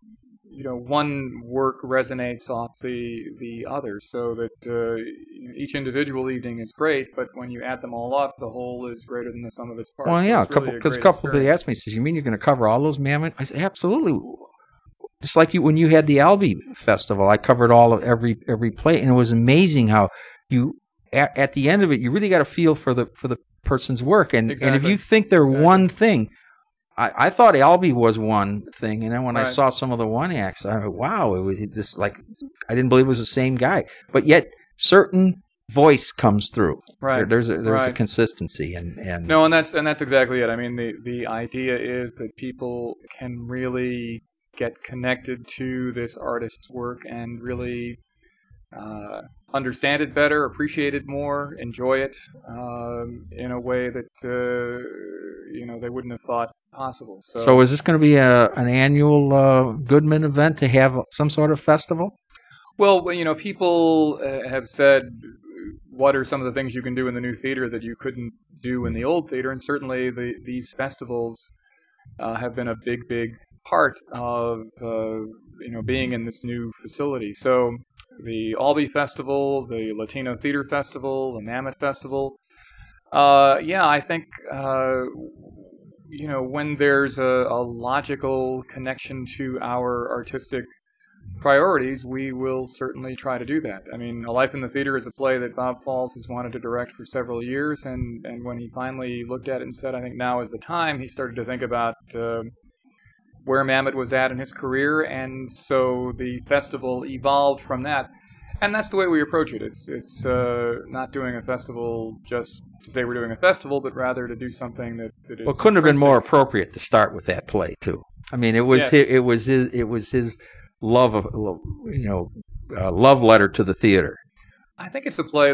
one work resonates off the other, so that each individual evening is great, but when you add them all up, the whole is greater than the sum of its parts. Well, yeah, because a couple people asked me, says, "You mean you're going to cover all those Mammoth?" I said, "Absolutely." Just like when you had the Albee Festival, I covered all of every play, and it was amazing how you at the end of it, you really got a feel for the person's work, and if you think they're one thing. I thought Albee was one thing, and then when I saw some of the one acts, I thought, wow, it was just like I didn't believe it was the same guy. But yet, certain voice comes through. Right. There's a consistency, and no, and that's exactly it. I mean, the idea is that people can really get connected to this artist's work and really understand it better, appreciate it more, enjoy it in a way that they wouldn't have thought possible. So is this going to be an annual Goodman event to have some sort of festival? Well, people have said, what are some of the things you can do in the new theater that you couldn't do in the old theater? And certainly these festivals have been a big part of being in this new facility. So the Albee Festival, the Latino Theater Festival, the Mammoth Festival. I think when there's a logical connection to our artistic priorities, we will certainly try to do that. I mean, A Life in the Theater is a play that Bob Falls has wanted to direct for several years, and when he finally looked at it and said, I think now is the time, he started to think about where Mamet was at in his career, and so the festival evolved from that. And that's the way we approach it. It's not doing a festival just to say we're doing a festival, but rather to do something that is. Well, couldn't have been more appropriate to start with that play too. I mean, it was it was his love of love letter to the theater. I think it's a play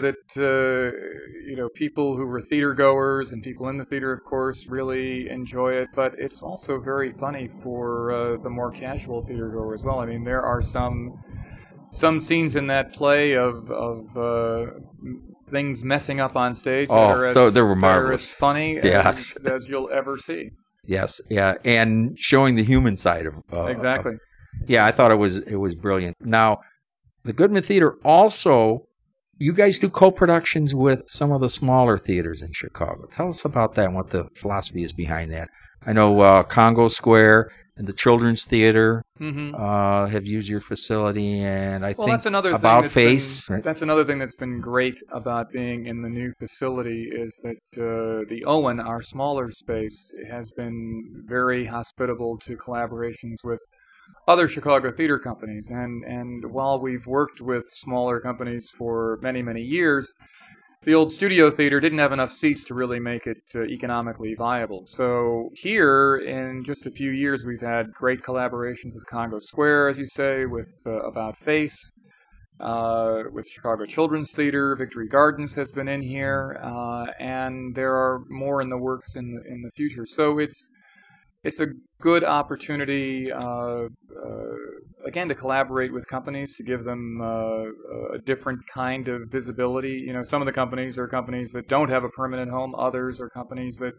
that people who were theater goers and people in the theater, of course, really enjoy it. But it's also very funny for the more casual theater goer as well. I mean, there are some scenes in that play of things messing up on stage that are they were marvelous. As funny yes. as you'll ever see. Yes, yeah, and showing the human side of exactly. I thought it was brilliant. Now, the Goodman Theater also, you guys do co-productions with some of the smaller theaters in Chicago. Tell us about that and what the philosophy is behind that. I know Congo Square and the Children's Theater have used your facility, and I think that's another About Face. Right? That's another thing that's been great about being in the new facility is that the Owen, our smaller space, has been very hospitable to collaborations with other Chicago theater companies. And while we've worked with smaller companies for many, many years, the old studio theater didn't have enough seats to really make it economically viable. So here, in just a few years, we've had great collaborations with Congo Square, as you say, with About Face, with Chicago Children's Theater. Victory Gardens has been in here, and there are more in the works in the future. So it's a good opportunity, again, to collaborate with companies, to give them a different kind of visibility. Some of the companies are companies that don't have a permanent home. Others are companies that,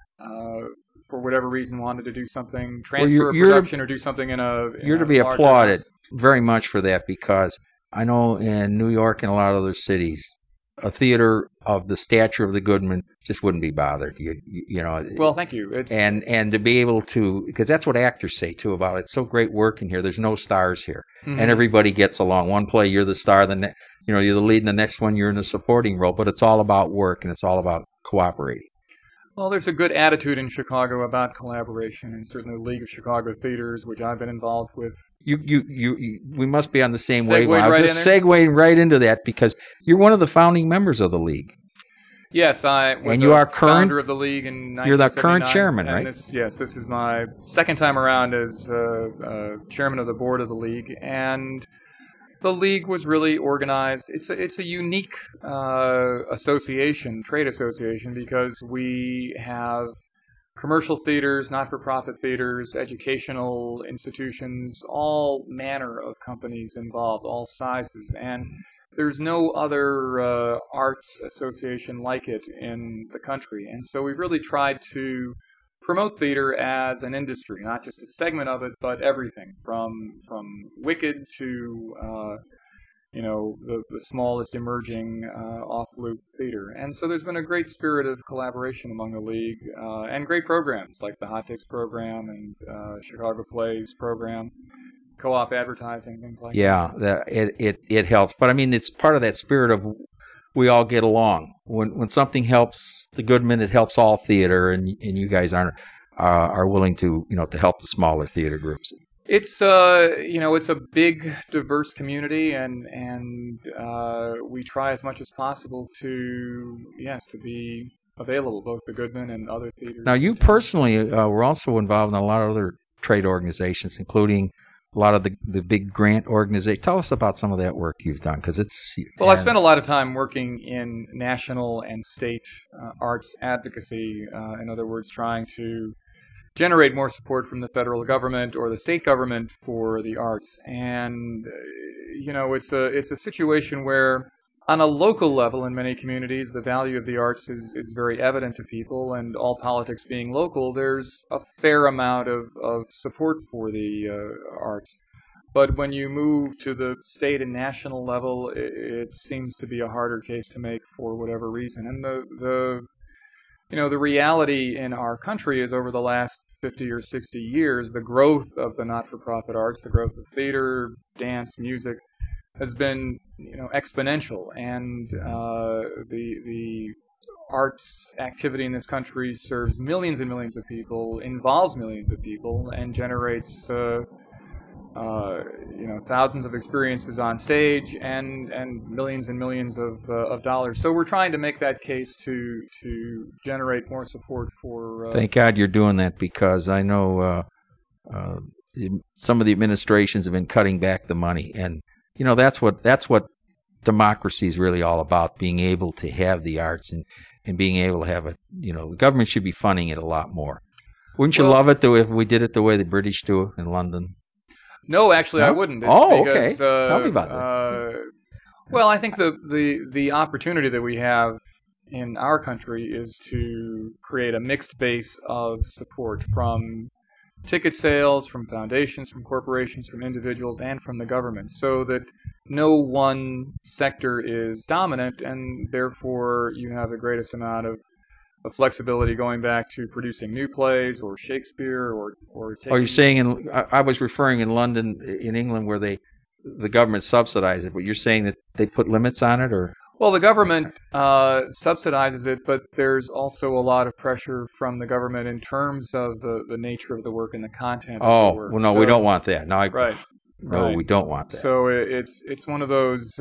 for whatever reason, wanted to do something, transfer a production or do something in a You're to be applauded very much for that, because I know in New York and a lot of other cities, a theater of the stature of the Goodman just wouldn't be bothered. Well, thank you. And to be able to, because that's what actors say too about it. It's so great working here. There's no stars here, and everybody gets along. One play you're the star, you're the lead, and the next one you're in a supporting role. But it's all about work, and it's all about cooperating. Well, there's a good attitude in Chicago about collaboration, and certainly the League of Chicago Theaters, which I've been involved with. We must be on the same wavelength. I was just segueing right into that, because you're one of the founding members of the League. Yes, I was and you are founder of the League in 1979. You're the current chairman, right? This is my second time around as chairman of the board of the League, and the League was really organized. It's a unique trade association, because we have commercial theaters, not-for-profit theaters, educational institutions, all manner of companies involved, all sizes, and there's no other arts association like it in the country. And so we've really tried to promote theater as an industry, not just a segment of it, but everything from Wicked to the smallest emerging off-loop theater. And so there's been a great spirit of collaboration among the League, and great programs like the Hot Dicks program and Chicago Plays program, co-op advertising, things like that. Yeah, it helps. But I mean, it's part of that spirit of we all get along. When something helps the Goodman, it helps all theater, and you guys are willing to to help the smaller theater groups. It's it's a big, diverse community, and we try as much as possible to be available, both the Goodman and other theaters. Now, you personally were also involved in a lot of other trade organizations, including a lot of the big grant organizations. Tell us about some of that work you've done, because it's... Well, I've spent a lot of time working in national and state arts advocacy, in other words, trying to generate more support from the federal government or the state government for the arts. And, it's a situation where On a local level, in many communities, the value of the arts is very evident to people, and all politics being local, there's a fair amount of support for the arts. But when you move to the state and national level, it seems to be a harder case to make for whatever reason. And the reality in our country is over the last 50 or 60 years, the growth of the not-for-profit arts, the growth of theater, dance, music, has been exponential, and the arts activity in this country serves millions and millions of people, involves millions of people, and generates thousands of experiences on stage and millions and millions of dollars. So we're trying to make that case to generate more support for. Thank God you're doing that, because I know some of the administrations have been cutting back the money, and that's what democracy is really all about, being able to have the arts and being able to have the government should be funding it a lot more. Wouldn't you love it if we did it the way the British do it in London? No, actually, No? I wouldn't. Okay. Tell me about that. Well, I think the opportunity that we have in our country is to create a mixed base of support from ticket sales, from foundations, from corporations, from individuals, and from the government, so that no one sector is dominant, and therefore you have the greatest amount of flexibility going back to producing new plays or Shakespeare or taking... Oh, you're saying I was referring in London, in England, where the government subsidizes it, but you're saying that they put limits on it, or? Well, the government subsidizes it, but there's also a lot of pressure from the government in terms of the nature of the work and the content of the work. Well, no, we don't want that. No, right. No, right. We don't want that. So it's one of those,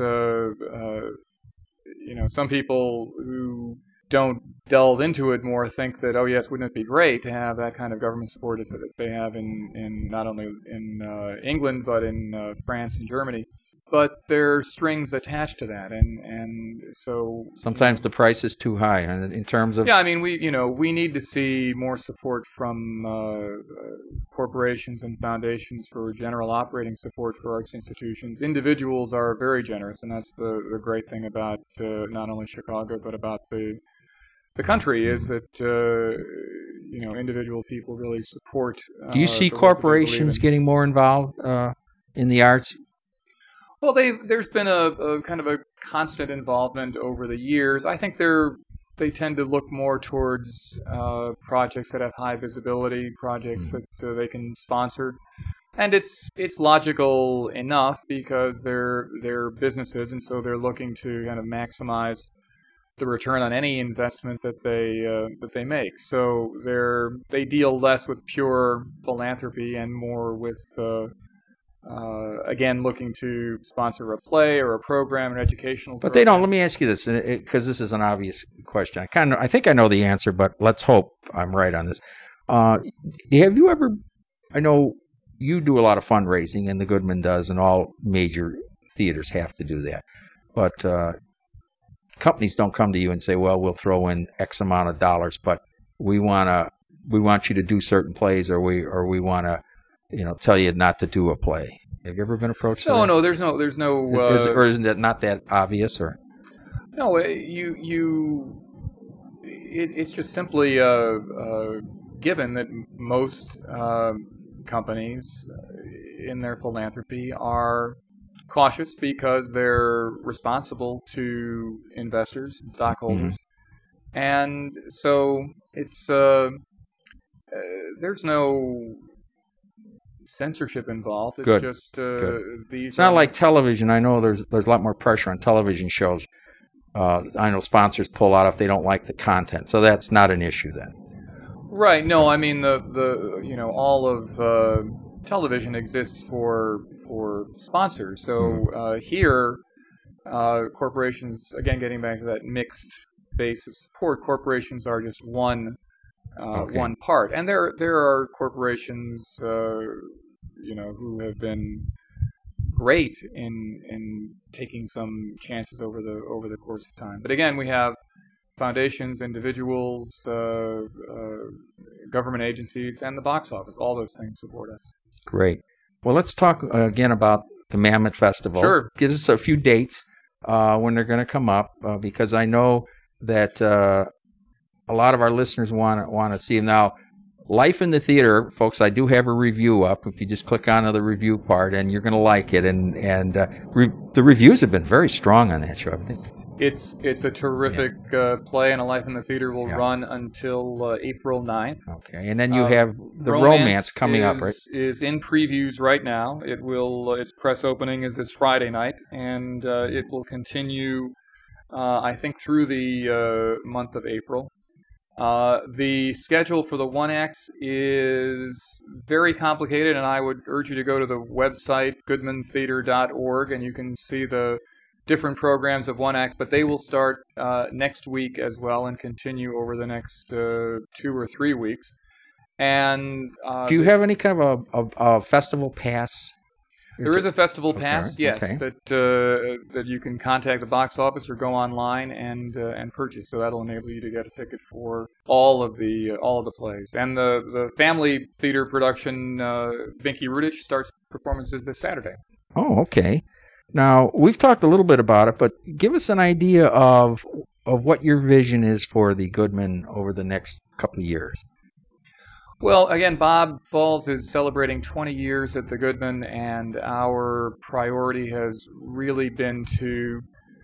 some people who don't delve into it more think that, oh yes, wouldn't it be great to have that kind of government support as they have in not only in England but in France and Germany. But there are strings attached to that, and so sometimes the price is too high in terms of. Yeah, I mean, we need to see more support from corporations and foundations for general operating support for arts institutions. Individuals are very generous, and that's the great thing about not only Chicago but about the country, is that individual people really support. Do you see corporations getting more involved in the arts? Well, there's been a kind of a constant involvement over the years. I think they tend to look more towards projects that have high visibility, projects that they can sponsor, and it's logical enough because they're businesses, and so they're looking to kind of maximize the return on any investment that they make. So they deal less with pure philanthropy and more with again, looking to sponsor a play or a program, an educational program. But they don't. Let me ask you this, because this is an obvious question. I think I know the answer, but let's hope I'm right on this. Have you ever? I know you do a lot of fundraising, and the Goodman does, and all major theaters have to do that. But companies don't come to you and say, "Well, we'll throw in X amount of dollars, but we want you to do certain plays, or we want to." Tell you not to do a play. Have you ever been approached? No, there's no. Or isn't it not that obvious? Or no, it's just simply given that most companies in their philanthropy are cautious because they're responsible to investors and stockholders, and so it's there's no censorship involved. It's Good. just these. It's not like television. I know there's a lot more pressure on television shows. I know sponsors pull out if they don't like the content, so that's not an issue then. Right. No, I mean the all of television exists for sponsors. So here, corporations, again, getting back to that mixed base of support, corporations are just one part, and there are corporations who have been great in taking some chances over the course of time. But again, we have foundations, individuals, government agencies, and the box office. All those things support us. Great. Well, let's talk again about the Mammoth Festival. Sure. Give us a few dates. when they're going to come up, because I know that a lot of our listeners want to see them. Now, Life in the Theater, folks, I do have a review up. If you just click on the review part, and you're going to like it. And the reviews have been very strong on that show, I think. It's a terrific play, and A Life in the Theater will run until April 9th. Okay, and then you have the Romance coming up, right? Is in previews right now. It will its press opening is this Friday night, and it will continue, I think, through the month of April. The schedule for the One Acts is very complicated, and I would urge you to go to the website goodmantheater.org, and you can see the different programs of One Acts, but they will start next week as well and continue over the next 2 or 3 weeks. And do you have any kind of a festival pass? There is a festival pass, yes, that you can contact the box office or go online and purchase. So that'll enable you to get a ticket for all of the plays. And the family theater production, Vinky Rudich, starts performances this Saturday. Oh, okay. Now, we've talked a little bit about it, but give us an idea of what your vision is for the Goodman over the next couple of years. Well, again, Bob Falls is celebrating 20 years at the Goodman, and our priority has really been to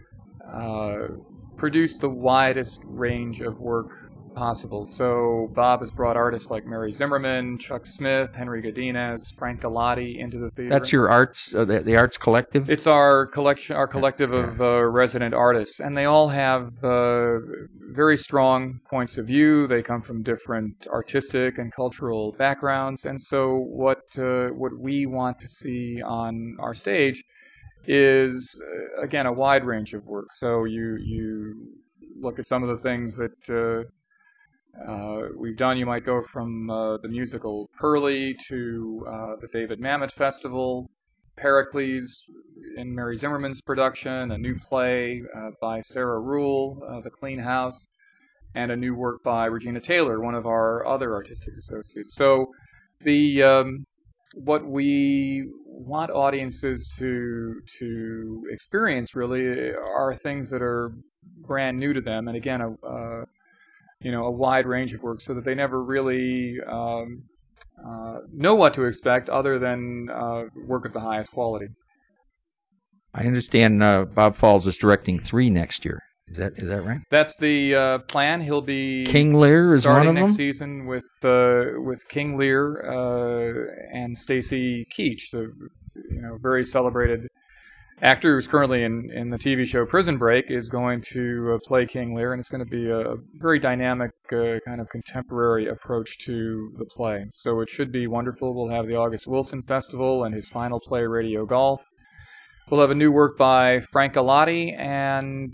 produce the widest range of work possible. So Bob has brought artists like Mary Zimmerman, Chuck Smith, Henry Godinez, Frank Galati into the theater. That's your arts, the arts collective? It's our collective of resident artists, and they all have very strong points of view. They come from different artistic and cultural backgrounds, and so what we want to see on our stage is, again, a wide range of work. So you look at some of the things that we've done. You might go from the musical Purlie to the David Mamet Festival, Pericles in Mary Zimmerman's production, a new play by Sarah Rule, The Clean House, and a new work by Regina Taylor, one of our other artistic associates. So what we want audiences to experience really are things that are brand new to them, and again, a wide range of work, so that they never really know what to expect other than work of the highest quality. I understand Bob Falls is directing 3 next year. Is that right? That's the plan. He'll be King Lear is one of them next season with King Lear and Stacy Keach, the very celebrated actor who's currently in the TV show Prison Break, is going to play King Lear, and it's going to be a very dynamic kind of contemporary approach to the play. So it should be wonderful. We'll have the August Wilson Festival and his final play, Radio Golf. We'll have a new work by Frank Galati and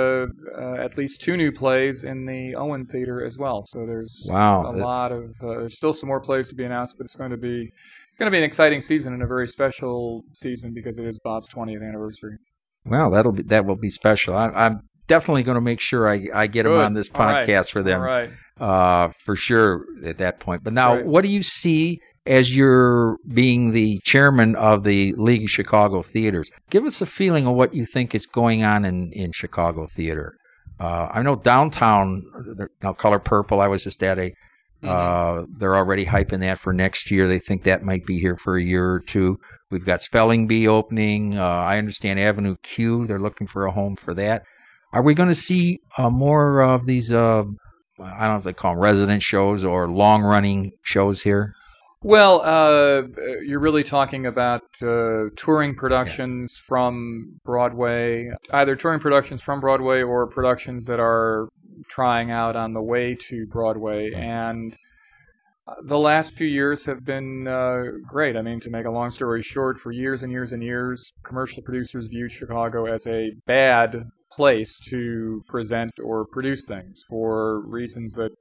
at least 2 new plays in the Owen Theater as well. So there's a lot of there's still some more plays to be announced, but it's going to be an exciting season and a very special season because it is Bob's 20th anniversary. Well, that will be special. I'm definitely going to make sure I get him on this podcast for them. All right. For sure at that point. But now, what do you see as you're being the chairman of the League of Chicago Theaters? Give us a feeling of what you think is going on in Chicago theater. I know downtown, now Color Purple, I was just at a, they're already hyping that for next year. They think that might be here for a year or two. We've got Spelling Bee opening. I understand Avenue Q, they're looking for a home for that. Are we going to see more of these, I don't know if they call them resident shows or long-running shows here? Well, you're really talking about touring productions from Broadway, either touring productions from Broadway or productions that are trying out on the way to Broadway. And the last few years have been great. I mean, to make a long story short, for years and years and years, commercial producers viewed Chicago as a bad place to present or produce things for reasons that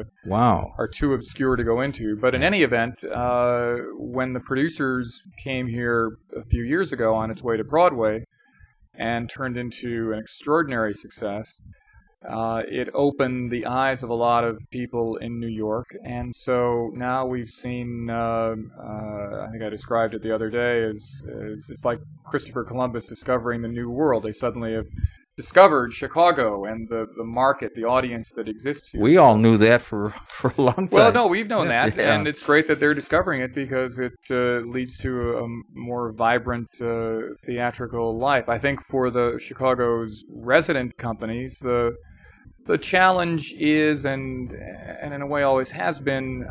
are too obscure to go into. But in any event, when the producers came here a few years ago on its way to Broadway and turned into an extraordinary success, it opened the eyes of a lot of people in New York, and so now we've seen. I think I described it the other day as it's like Christopher Columbus discovering the New World. They suddenly have discovered Chicago and the market, the audience that exists here. We all knew that for a long time. Well, no, we've known that, Yeah. and it's great that they're discovering it because it leads to a more vibrant theatrical life. I think for the Chicago's resident companies, the challenge is, and in a way always has been,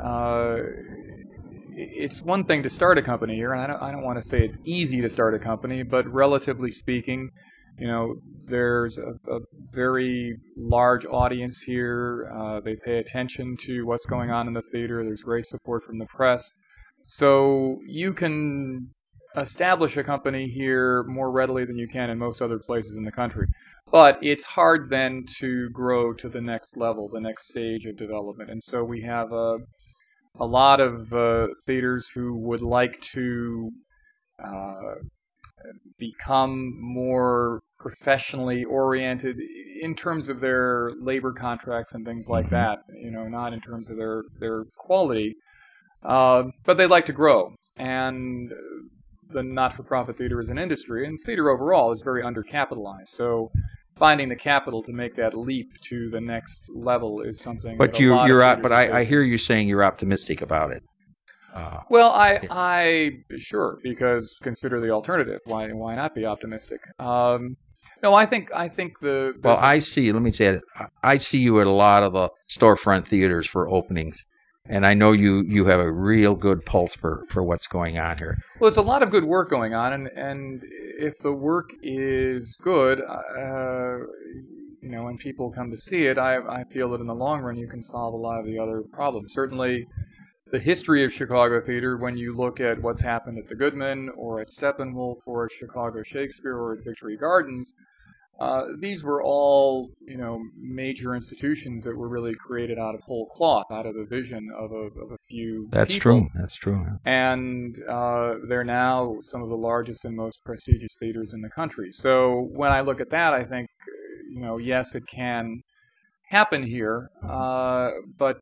it's one thing to start a company here, and I don't want to say it's easy to start a company, but relatively speaking, there's a very large audience here. They pay attention to what's going on in the theater. There's great support from the press. So you can establish a company here more readily than you can in most other places in the country. But it's hard then to grow to the next level, the next stage of development. And so we have a lot of theaters who would like to become more professionally oriented in terms of their labor contracts and things like that, not in terms of their quality, but they'd like to grow. And the not-for-profit theater is an industry, and theater overall is very undercapitalized. So finding the capital to make that leap to the next level is something. But that a lot of you're theaters but are I facing. hear you saying you're optimistic about it. Well, I sure, because consider the alternative. Why not be optimistic? No, I think the. Well, I see. Let me say it. I see you at a lot of the storefront theaters for openings, and I know you have a real good pulse for what's going on here. Well, there's a lot of good work going on, and if the work is good, when people come to see it, I feel that in the long run you can solve a lot of the other problems. Certainly, the history of Chicago theater, when you look at what's happened at the Goodman or at Steppenwolf or at Chicago Shakespeare or at Victory Gardens, these were all, major institutions that were really created out of whole cloth, out of the vision of a few That's people. true. That's true. And they're now some of the largest and most prestigious theaters in the country. So when I look at that, I think, yes, it can happen here, but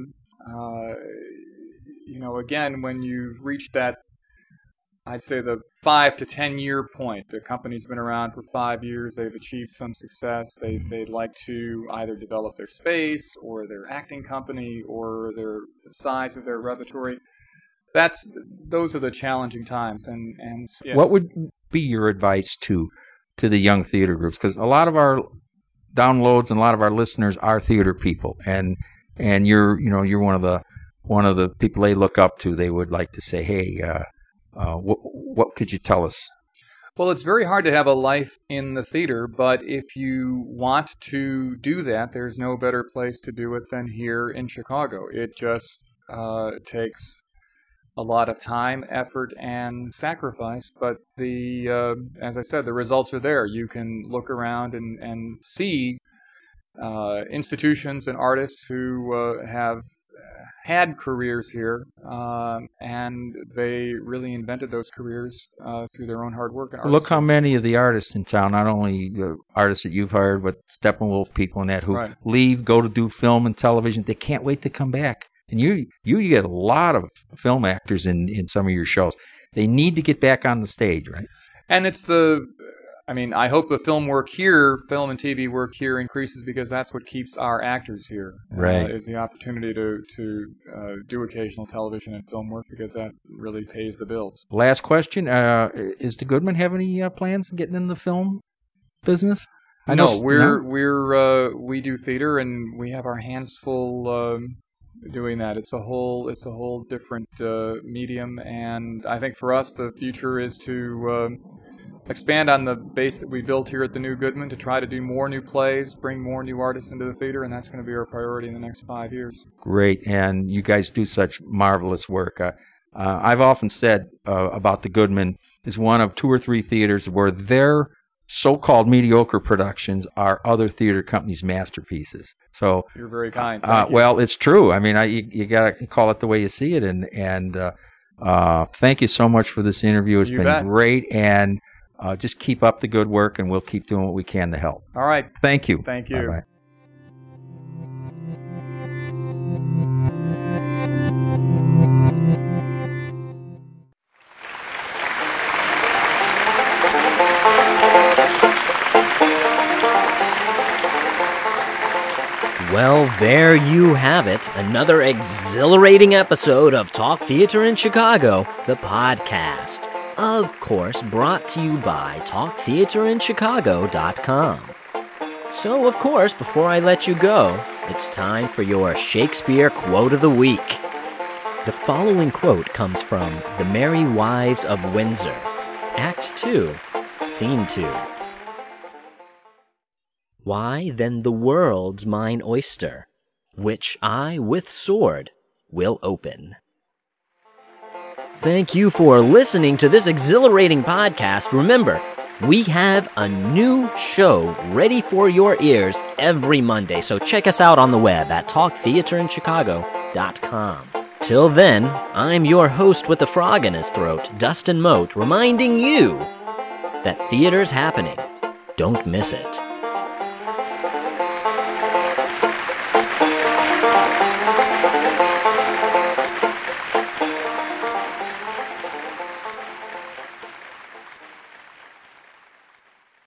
again, when you've reached that, I'd say the 5 to 10 year point, the company's been around for 5 years, they've achieved some success, they'd like to either develop their space or their acting company or the size of their repertory. Those are the challenging times. And yes. What would be your advice to the young theater groups? Because a lot of our downloads and a lot of our listeners are theater people, and you're one of the people they look up to. They would like to say, hey, what could you tell us? Well, it's very hard to have a life in the theater, but if you want to do that, there's no better place to do it than here in Chicago. It just takes a lot of time, effort, and sacrifice, but as I said, the results are there. You can look around and see institutions and artists who have had careers here, and they really invented those careers through their own hard work. And Look how many of the artists in town, not only artists that you've hired, but Steppenwolf people and that, who leave, go to do film and television. They can't wait to come back. And you get a lot of film actors in some of your shows. They need to get back on the stage, right? And it's I hope the film and TV work here increases because that's what keeps our actors here. Right. Is the opportunity to do occasional television and film work because that really pays the bills. Last question. Is the Goodman have any plans on getting in the film business? We do theater and we have our hands full doing that. It's a whole different medium, and I think for us the future is to expand on the base that we built here at the New Goodman, to try to do more new plays, bring more new artists into the theater, and that's going to be our priority in the next 5 years. Great, and you guys do such marvelous work. I've often said about the Goodman is one of 2 or 3 theaters where their so-called mediocre productions are other theater companies' masterpieces. So you're very kind. Thank you. Well, it's true. I mean, you got to call it the way you see it, and thank you so much for this interview. It's been great, and just keep up the good work, and we'll keep doing what we can to help. All right. Thank you. Thank you. Bye-bye. There you have it, another exhilarating episode of Talk Theater in Chicago, the podcast. Of course, brought to you by TalkTheaterInChicago.com. So, of course, before I let you go, it's time for your Shakespeare Quote of the Week. The following quote comes from The Merry Wives of Windsor, Act 2, Scene 2. Why then the world's mine oyster, which I with sword will open. Thank you for listening to this exhilarating podcast. Remember, we have a new show ready for your ears every Monday, so check us out on the web at TalkTheaterInChicago.com. Till then, I'm your host with a frog in his throat, Dustin Mote, reminding you that theater's happening. Don't miss it.